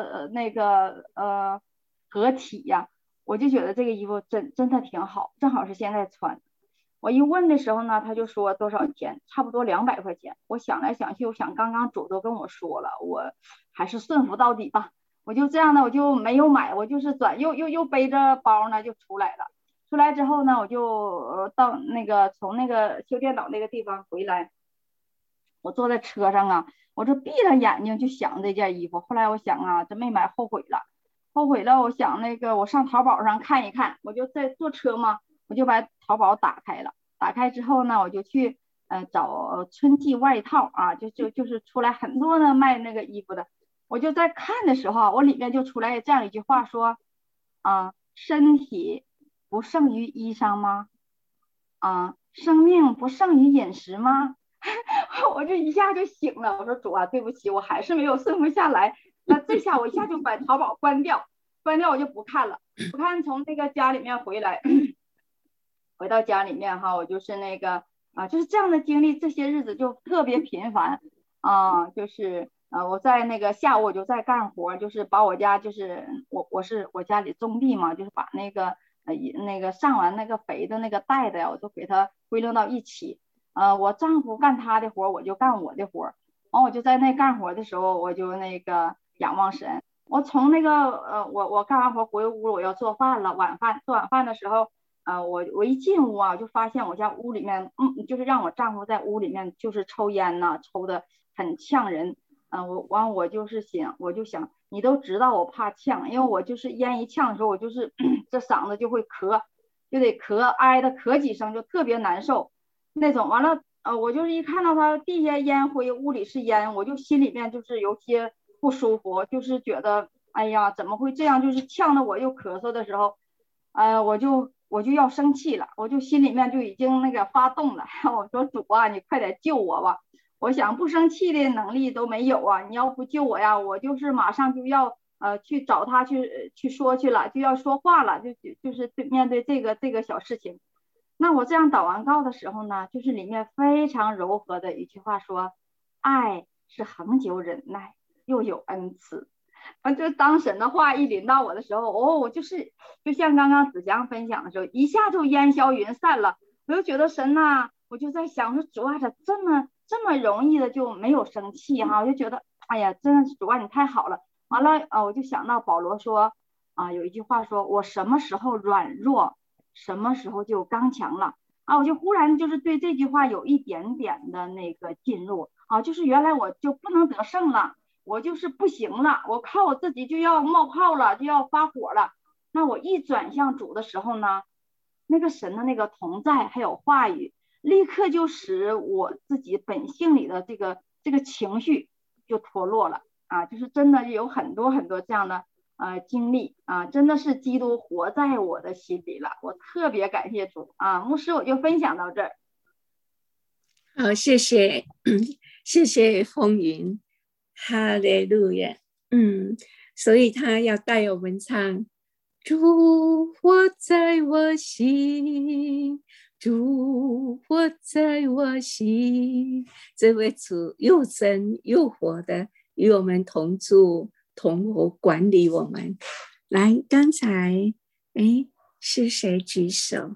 合体呀，我就觉得这个衣服真的挺好，正好是现在穿。我一问的时候呢，他就说多少钱，差不多200块钱。我想来想去，我想刚刚主都跟我说了，我还是顺服到底吧。我就这样的，我就没有买，我就是又背着包呢就出来了。出来之后呢，我就到从那个修电脑那个地方回来。我坐在车上啊，我这闭着眼睛就想这件衣服。后来我想啊，真没买，后悔了。我想我上淘宝上看一看，我就在坐车嘛，我就把淘宝打开了。打开之后呢，我就去找春季外套啊，就是出来很多的卖那个衣服的。我就在看的时候，我里面就出来这样一句话说身体不胜于衣裳吗？生命不胜于饮食吗？我就一下就醒了，我说主啊，对不起，我还是没有顺服下来。那这下我一下就把淘宝关掉我就不看了。从那个家里面回来，回到家里面哈，我就是就是这样的经历，这些日子就特别频繁就是我在那个下午我就在干活，就是把我家就是我家里种地嘛，就是把那个上完那个肥的那个袋子呀，我都给它归拢到一起。我丈夫干他的活，我就干我的活。完我就在那干活的时候，我就仰望神。我从我干完活回屋，我要做饭了，做晚饭的时候，我一进屋啊，就发现我家屋里面，就是让我丈夫在屋里面就是抽烟呐，抽的很呛人。我就想，你都知道我怕呛，因为我就是烟一呛的时候，我就是这嗓子就会咳，就得咳，挨的咳几声就特别难受那种。完了，我就是一看到他地下烟灰，屋里是烟，我就心里面就是有些不舒服，就是觉得哎呀怎么会这样，就是呛得我又咳嗽的时候，我就要生气了，我就心里面就已经发动了。我说主啊，你快点救我吧，我想不生气的能力都没有啊，你要不救我呀，我就是马上就要去找他去说去了，就要说话了，就是面对这个小事情。那我这样祷完告的时候呢，就是里面非常柔和的一句话说，爱是恒久忍耐，又有恩慈。就当神的话一临到我的时候，我就像刚刚子祥分享的时候，一下就烟消云散了。我就觉得神呐，我就在想说主啊，这么容易的就没有生气哈，我就觉得哎呀，真的是主啊，你太好了。完了我就想到保罗说有一句话说，我什么时候软弱，什么时候就刚强了我就忽然就是对这句话有一点点的进入就是原来我就不能得胜了，我就是不行了，我靠我自己就要冒泡了，就要发火了。那我一转向主的时候呢，神的同在还有话语，立刻就使我自己本性里的这个情绪就脱落了就是真的有很多很多这样的经历真的是基督活在我的心里了，我特别感谢主牧师，我就分享到这儿。 好，谢谢，谢谢风云，哈利路亚。所以他要带我们唱，主活在我心，主活在我心，这位主又真又活的与我们同住同活，管理我们。来，刚才是谁举手？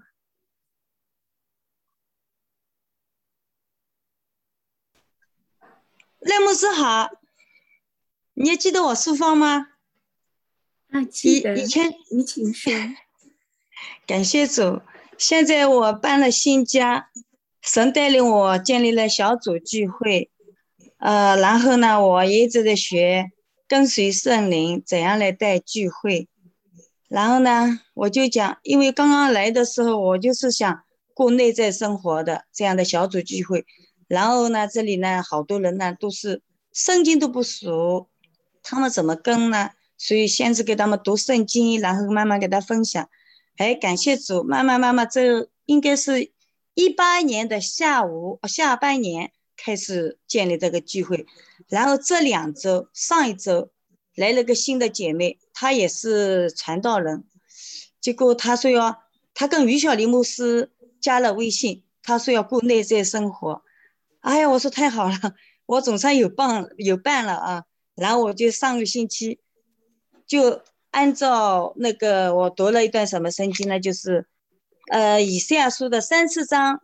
赖牧师好，你也记得我素芳吗？ 记得。 以前你请说。 感谢主，现在我搬了新家，神带领我建立了小组聚会，然后呢，我一直在学跟随圣灵怎样来带聚会。然后呢，我就讲，因为刚刚来的时候，我就是想过内在生活的这样的小组聚会。然后呢，这里呢，好多人呢都是圣经都不熟，他们怎么跟呢？ 所以先是给他们读圣经，然后慢慢给他分享。哎，感谢主，慢慢，这应该是18年的下半年开始建立这个聚会，然后这2周，上一周来了个新的姐妹，她也是传道人，结果她说她跟于小林牧师加了微信，她说要过内在生活。哎呀，我说太好了，我总算有伴了啊！然后我就上个星期就按照那个我读了一段什么圣经呢，就是以赛亚书的34章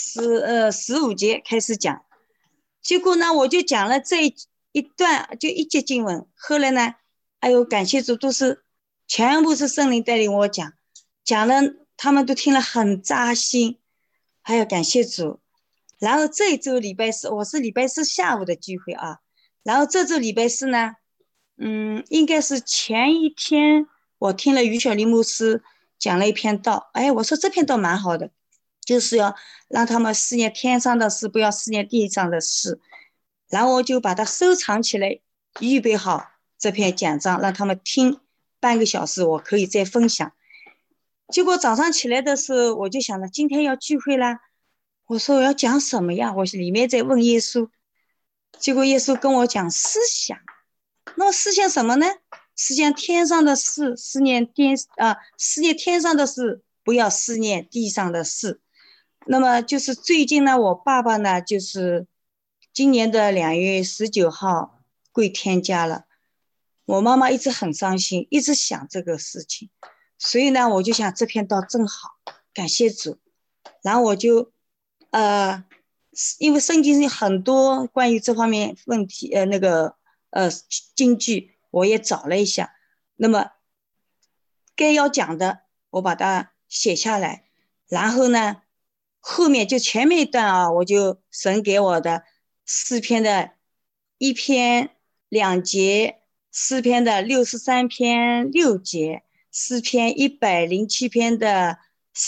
15节开始讲，结果呢我就讲了这一段就一节经文，后来呢，哎呦感谢主，全部是圣灵带领我讲了，他们都听了很扎心，还有感谢主。然后这一周礼拜四，我是礼拜四下午的聚会啊。然后这周礼拜四呢，应该是前一天我听了于小林牧师讲了一篇道，哎，我说这篇道蛮好的，就是要让他们思念天上的事，不要思念地上的事。然后我就把它收藏起来，预备好这篇讲章，让他们听半个小时，我可以再分享。结果早上起来的时候，我就想着今天要聚会啦，我说我要讲什么呀？我里面在问耶稣，结果耶稣跟我讲思想。那么思想什么呢？思想天上的事，思念天上的事，不要思念地上的事。那么就是最近呢，我爸爸呢，就是今年的2月19号归天家了。我妈妈一直很伤心，一直想这个事情，所以呢，我就想这篇道正好，感谢主。然后我就因为圣经有很多关于这方面问题，经句我也找了一下，那么该要讲的我把它写下来，然后呢，后面就前面一段啊，我就神给我的诗篇的1篇2节，诗篇的63篇6节，诗篇107篇的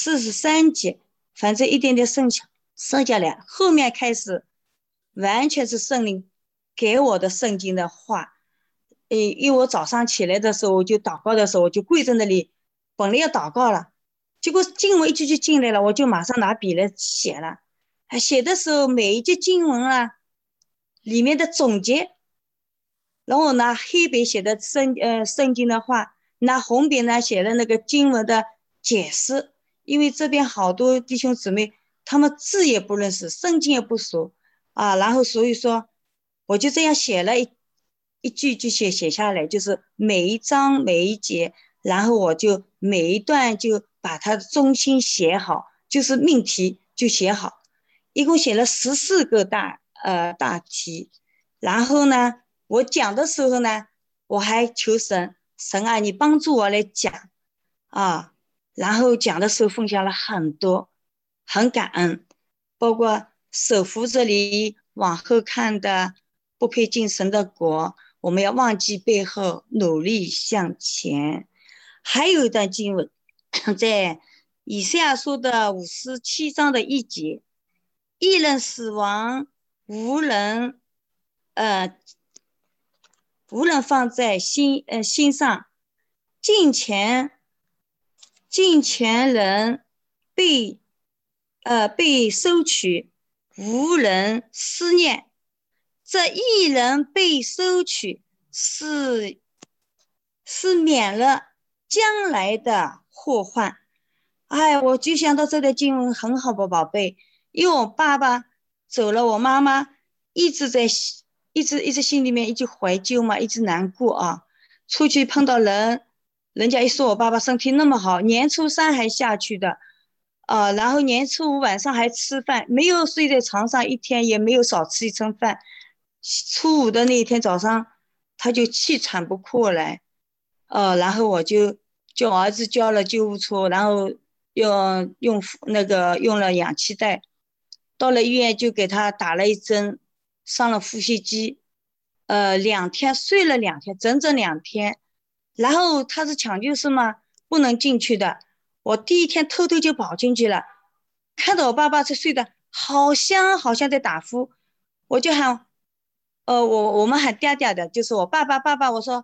43节，反正一点点剩下来，后面开始完全是圣灵给我的圣经的话。因为我早上起来的时候，我就祷告的时候，我就跪在那里，本来要祷告了，结果经文一句就进来了，我就马上拿笔来写了。写的时候每一节经文啊里面的总结，然后拿黑笔写的圣经的话，拿红笔呢写了那个经文的解释。因为这边好多弟兄姊妹他们字也不认识，圣经也不熟啊，然后所以说我就这样写了一句就写下来，就是每一章每一节，然后我就每一段就把它的中心写好，就是命题就写好，一共写了14个大题。然后呢，我讲的时候呢，我还求神啊，你帮助我来讲啊。然后讲的时候分享了很多，很感恩，包括手扶这里往后看的不配进神的国，我们要忘记背后，努力向前。还有一段经文在以赛亚书的57章的1节，一人死亡，无人放在心上，近前人被收取，无人思念。这一人被收取是免了将来的祸患。哎，我就想到这个经文很好吧，宝贝，因为我爸爸走了，我妈妈一直心里面一直怀旧嘛，一直难过啊。出去碰到人家一说我爸爸身体那么好，年初3还下去的，然后年初5晚上还吃饭，没有睡在床上一天，也没有少吃一餐饭。初5的那一天早上，他就气喘不过来，然后我就叫儿子叫了救护车，然后用了氧气袋，到了医院就给他打了一针，上了呼吸机，2天睡了2天，整整2天。然后他是抢救室嘛，不能进去的，我第一天偷偷就跑进去了，看到我爸爸在睡的好像在打呼，我就喊我们喊嗲嗲的，就是我爸爸，我说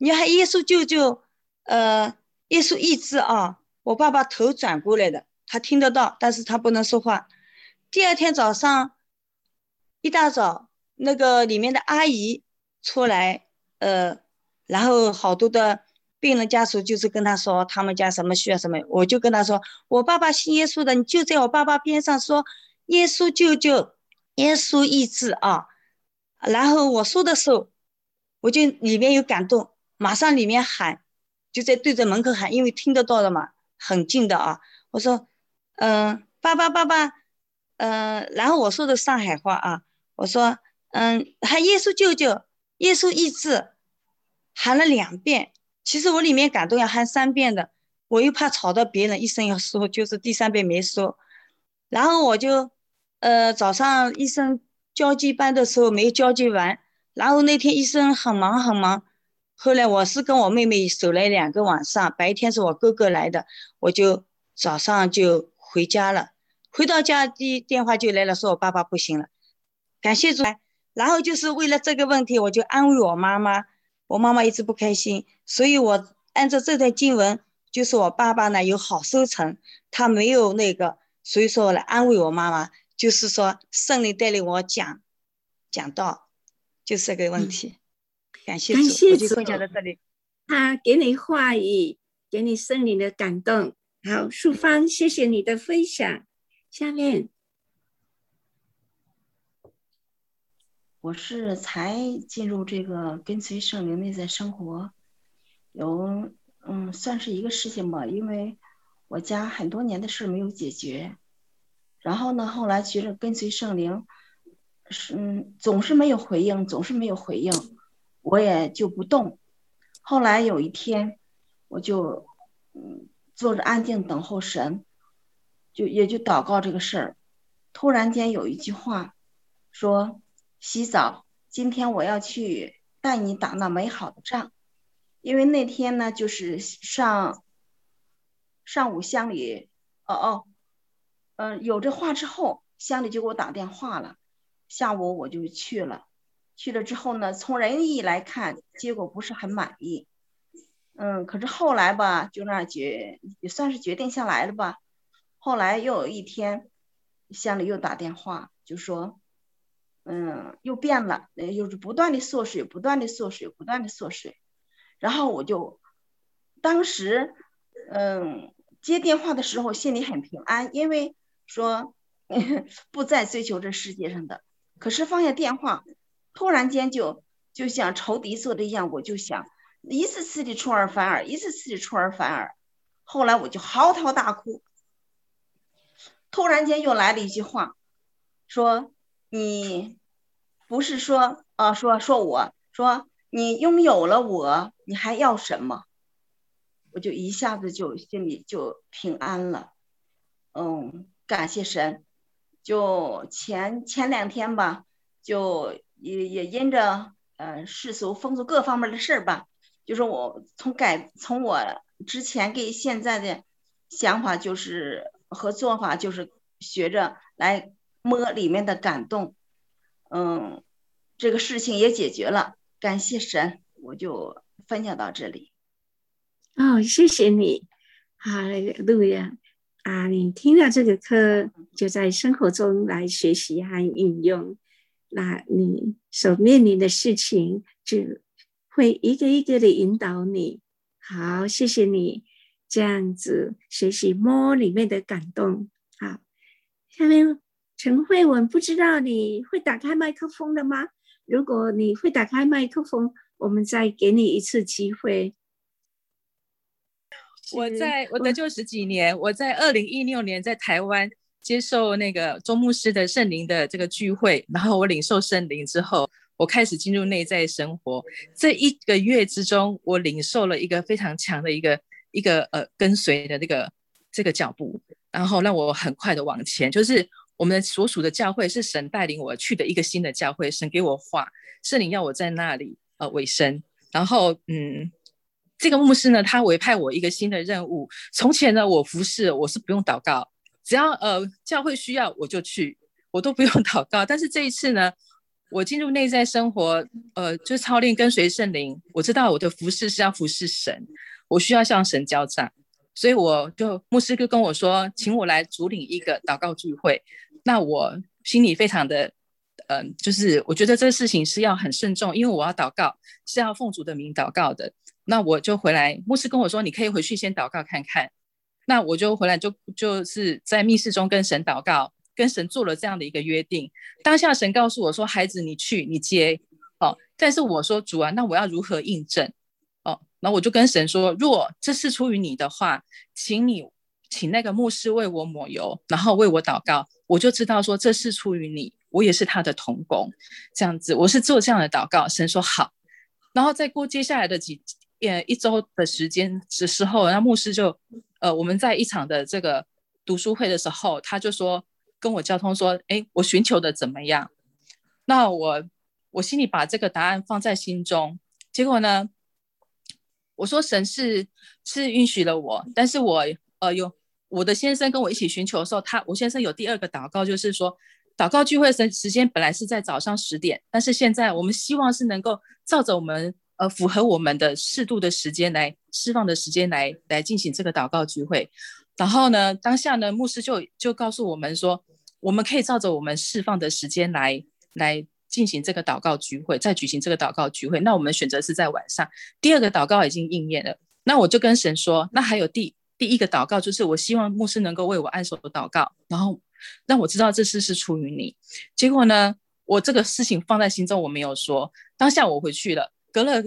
你喊耶稣救救，耶稣医治啊！我爸爸头转过来的，他听得到，但是他不能说话。第二天早上一大早，那个里面的阿姨出来，然后好多的病人家属就是跟他说他们家什么需要什么，我就跟他说我爸爸信耶稣的，你就在我爸爸边上说耶稣救救，耶稣医治啊！然后我说的时候，我就里面有感动，马上里面喊，就在对着门口喊，因为听得到的嘛，很近的啊。我说，爸爸爸爸，然后我说的上海话啊，我说，喊耶稣救救，耶稣医治，喊了2遍。其实我里面感动要喊3遍的，我又怕吵到别人，医生要说，就是第3遍没说。然后我就，早上医生交接班的时候没有交接完，然后那天医生很忙很忙。后来我是跟我妹妹守了2个晚上，白天是我哥哥来的，我就早上就回家了。回到家电话就来了，说我爸爸不行了，感谢主。然后就是为了这个问题，我就安慰我妈妈，我妈妈一直不开心，所以我按照这段经文，就是我爸爸呢有好收成，他没有那个，所以说我来安慰我妈妈，就是说圣灵带领我讲道，就是这个问题。感谢主，我就分享到这里。 他给你话语，给你圣灵的感动。好，淑芳，谢谢你的分享。下面， 我是才进入这个跟随圣灵内在生活，有算是一个事情吧，因为我家很多年的事没有解决，然后呢，后来觉得跟随圣灵，总是没有回应，我也就不动。后来有一天，我就坐着安静等候神，也就祷告这个事儿。突然间有一句话说：洗澡，今天我要去带你打那美好的仗。因为那天呢，就是上午乡里，有这话之后，乡里就给我打电话了。下午我就去了之后呢，从人意来看，结果不是很满意。可是后来吧，就那也算是决定下来了吧。后来又有一天，乡里又打电话，就说，又变了，又是不断的缩水。然后我就当时，接电话的时候心里很平安，因为说不再追求这世界上的。可是放下电话，突然间就像仇敌做的一样，我就想一次次的出尔反尔。后来我就嚎啕大哭。突然间又来了一句话，说你不是说你拥有了我，你还要什么？我就一下子就心里就平安了。感谢神。就前2天吧，就也因着世俗风俗各方面的事儿吧，就是我从我之前给现在的想法就是和做法，就是学着来摸里面的感动。这个事情也解决了，感谢神。我就分享到这里。 谢谢你，哈利路亚。你听到这个课，就在生活中来学习和运用，那你所面临的事情就会一个一个的引导你。好，谢谢你这样子学习摸里面的感动。好，下面陈慧文，不知道你会打开麦克风的吗？如果你会打开麦克风，我们再给你一次机会。 我得救10几年，我在2016年在台湾接受那个钟牧师的圣灵的这个聚会，然后我领受圣灵之后，我开始进入内在生活。这1个月之中，我领受了一个非常强的一个跟随的这个脚步，然后让我很快的往前。就是我们所属的教会是神带领我去的一个新的教会，神给我话，圣灵要我在那里委身，然后这个牧师呢，他委派我一个新的任务。从前呢，我服侍我是不用祷告，只要教会需要我就去，我都不用祷告。但是这一次呢， 我进入内在生活，就操练跟随圣灵，我知道我的服事是要服侍神，我需要向神交账，所以牧师就跟我说，请我来主领一个祷告聚会。那我心里非常的，就是我觉得这事情是要很慎重，因为我要祷告是要奉主的名祷告的。那我就回来，牧师跟我说，你可以回去先祷告看看。那我就回来就是在密室中跟神祷告，跟神做了这样的一个约定。当下神告诉我说，孩子你去你接，但是我说主啊，那我要如何印证？然后我就跟神说，若这是出于你的话，请那个牧师为我抹油，然后为我祷告，我就知道说这是出于你，我也是他的同工，这样子我是做这样的祷告。神说好。然后再过接下来的一周的时间的时候，那牧师就我们在一场的这个读书会的时候，他就说跟我交通说，我寻求的怎么样？那我心里把这个答案放在心中。结果呢，我说神是允许了我，但是我的先生跟我一起寻求的时候，我先生有第二个祷告，就是说祷告聚会的时间本来是在早上10点，但是现在我们希望是能够照着我们符合我们的适度的时间来释放的时间来进行这个祷告聚会。然后呢，当下呢，牧师就告诉我们说，我们可以照着我们释放的时间来进行这个祷告聚会，再举行这个祷告聚会。那我们选择是在晚上。第二个祷告已经应验了，那我就跟神说，那还有第一个祷告，就是我希望牧师能够为我按手祷告，然后让我知道这事是出于你。结果呢，我这个事情放在心中，我没有说。当下我回去了，隔了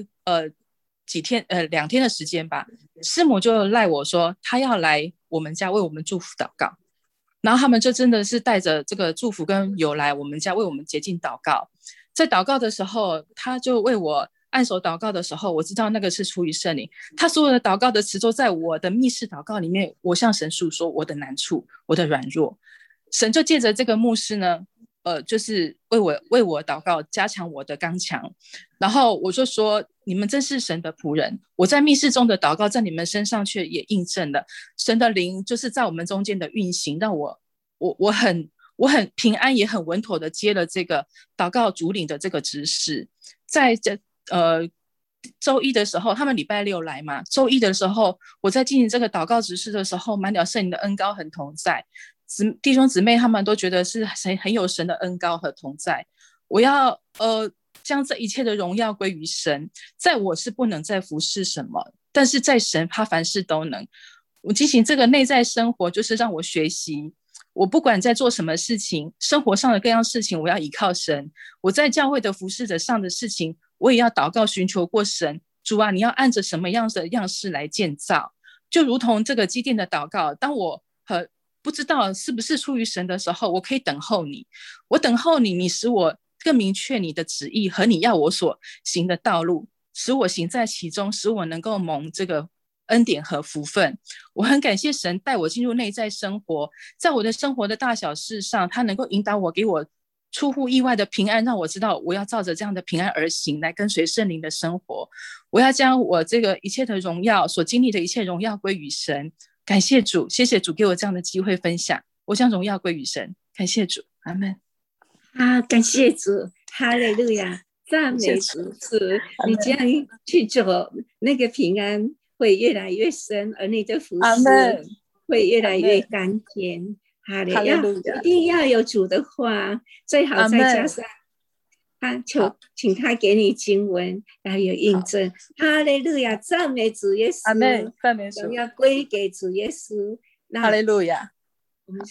2天的时间吧，师母就赖我说他要来我们家为我们祝福祷告，然后他们就真的是带着这个祝福跟油来我们家为我们洁净祷告。在祷告的时候，他就为我按手祷告的时候，我知道那个是出于圣灵。他所有的祷告的词都在我的密室祷告里面，我向神诉说我的难处，我的软弱。神就借着这个牧师呢，就是为我祷告，加强我的刚强。然后我就说，你们真是神的仆人，我在密室中的祷告在你们身上却也印证了神的灵就是在我们中间的运行，让我很平安，也很稳妥的接了这个祷告主领的这个指示。在周一的时候，他们礼拜六来嘛，周一的时候我在进行这个祷告指示的时候，满了圣灵的恩膏很同在，弟兄姊妹他们都觉得是很有神的恩膏和同在。我要将这一切的荣耀归于神，在我是不能再服侍什么，但是在神他凡事都能。我进行这个内在生活，就是让我学习，我不管在做什么事情，生活上的各样事情，我要依靠神。我在教会的服侍者上的事情，我也要祷告寻求过神，主啊，你要按着什么样的样式来建造。就如同这个基甸的祷告，当我不知道是不是出于神的时候，我可以等候你，我等候你，你使我更明确你的旨意和你要我所行的道路，使我行在其中，使我能够蒙这个恩典和福分。我很感谢神带我进入内在生活，在我的生活的大小事上，他能够引导我，给我出乎意外的平安，让我知道我要照着这样的平安而行，来跟随圣灵的生活。我要将我这个一切的荣耀，所经历的一切荣耀归于神。感谢主，谢谢主给我这样的机会分享，我将荣耀归于神。感谢主，阿们。 感谢主，哈利路亚，赞美主，你这样去做，那个平安会越来越深，而你的服事会越来越甘甜。哈利路亚，一定要有主的话，最好再加上请他给你经文，然后有印证。哈利路亚，赞美主耶稣， 阿们，赞美主， 荣耀归给主耶稣。 哈利路亚。 我们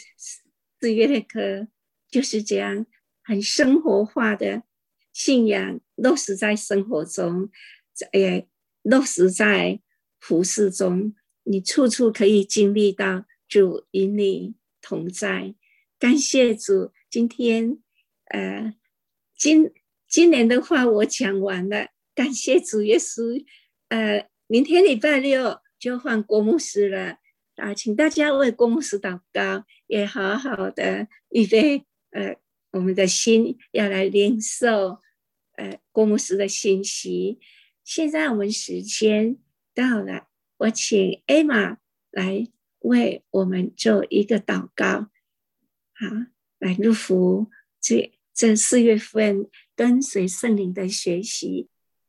4月的课就是这样，很生活化的信仰落实在生活中，也落实在服事中，你处处可以经历到主与你同在。感谢主，今天今年的话我讲完了，感谢主耶稣。明天礼拜六就换郭牧师了请大家为郭牧师祷告，也好好的预备我们的心要来领受郭牧师的信息。现在我们时间到了，我请 Emma 来为我们做一个祷告，好，来祝福这4月份跟随圣灵的学习。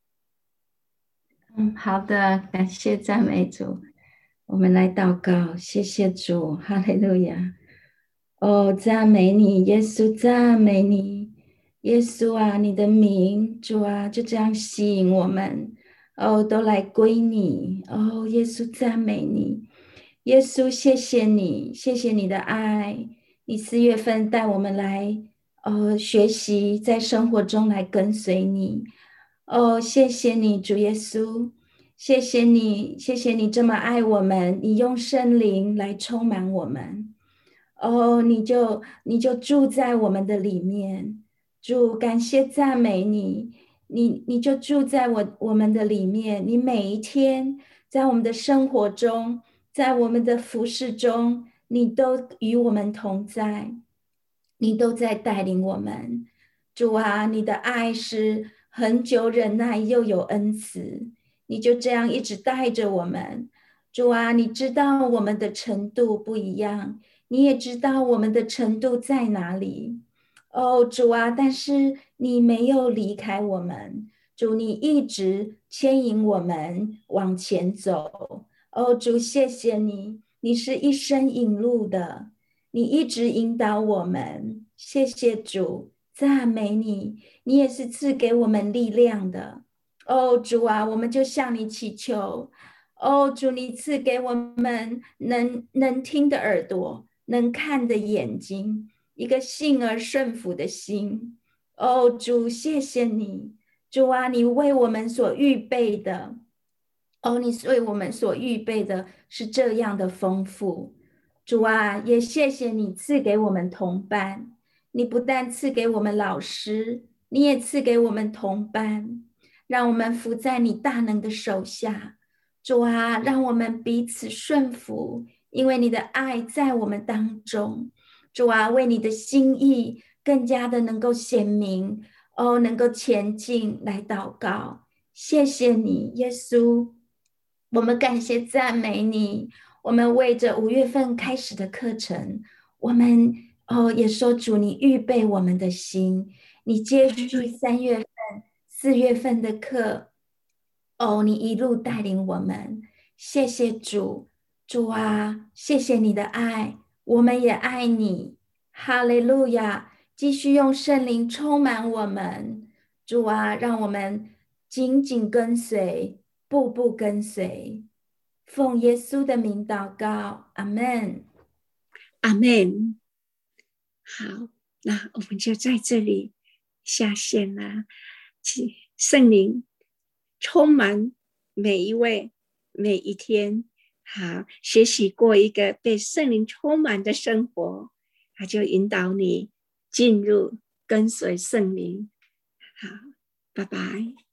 好的，感谢赞美主。我们来祷告，谢谢主，哈利路亚。赞美你，耶稣，赞美你，耶稣啊，你的名，主啊，就这样吸引我们，都来归你，耶稣，赞美你，耶稣，谢谢你，谢谢你的爱，你4月份带我们来，学习在生活中来跟随你，谢谢你，主耶稣。谢谢你，谢谢你这么爱我们，你用圣灵来充满我们，你就住在我们的里面，主，感谢赞美你，你就住在我们的里面，你每一天在我们的生活中，在我们的服事中，你都与我们同在，你都在带领我们，主啊，你的爱是恒久忍耐又有恩慈。你就这样一直带着我们，主啊，你知道我们的程度不一样，你也知道我们的程度在哪里。主啊，但是你没有离开我们，主，你一直牵引我们往前走。主，谢谢你，你是一生引路的，你一直引导我们。谢谢主，赞美你，你也是赐给我们力量的。主啊，我们就向你祈求，主，你赐给我们能听的耳朵，能看的眼睛，一个信而顺服的心。主，谢谢你，主啊，你为我们所预备的，你为我们所预备的是这样的丰富。主啊，也谢谢你赐给我们同伴，你不但赐给我们老师，你也赐给我们同伴。让我们服在你大能的手下，主啊，让我们彼此顺服，因为你的爱在我们当中。主啊，为你的心意更加的能够显明，能够前进来祷告。谢谢你，耶稣，我们感谢赞美你。我们为着5月份开始的课程，我们也说主，你预备我们的心，你接续3月份4月份的课，你一路带领我们，谢谢主，主啊，谢谢你的爱，我们也爱你，哈利路亚！继续用圣灵充满我们，主啊，让我们紧紧跟随，步步跟随，奉耶稣的名祷告，阿们， 阿们。好，那我们就在这里下线了。圣灵充满每一位每一天，好，学习过一个被圣灵充满的生活，他就引导你进入跟随圣灵。好，拜拜。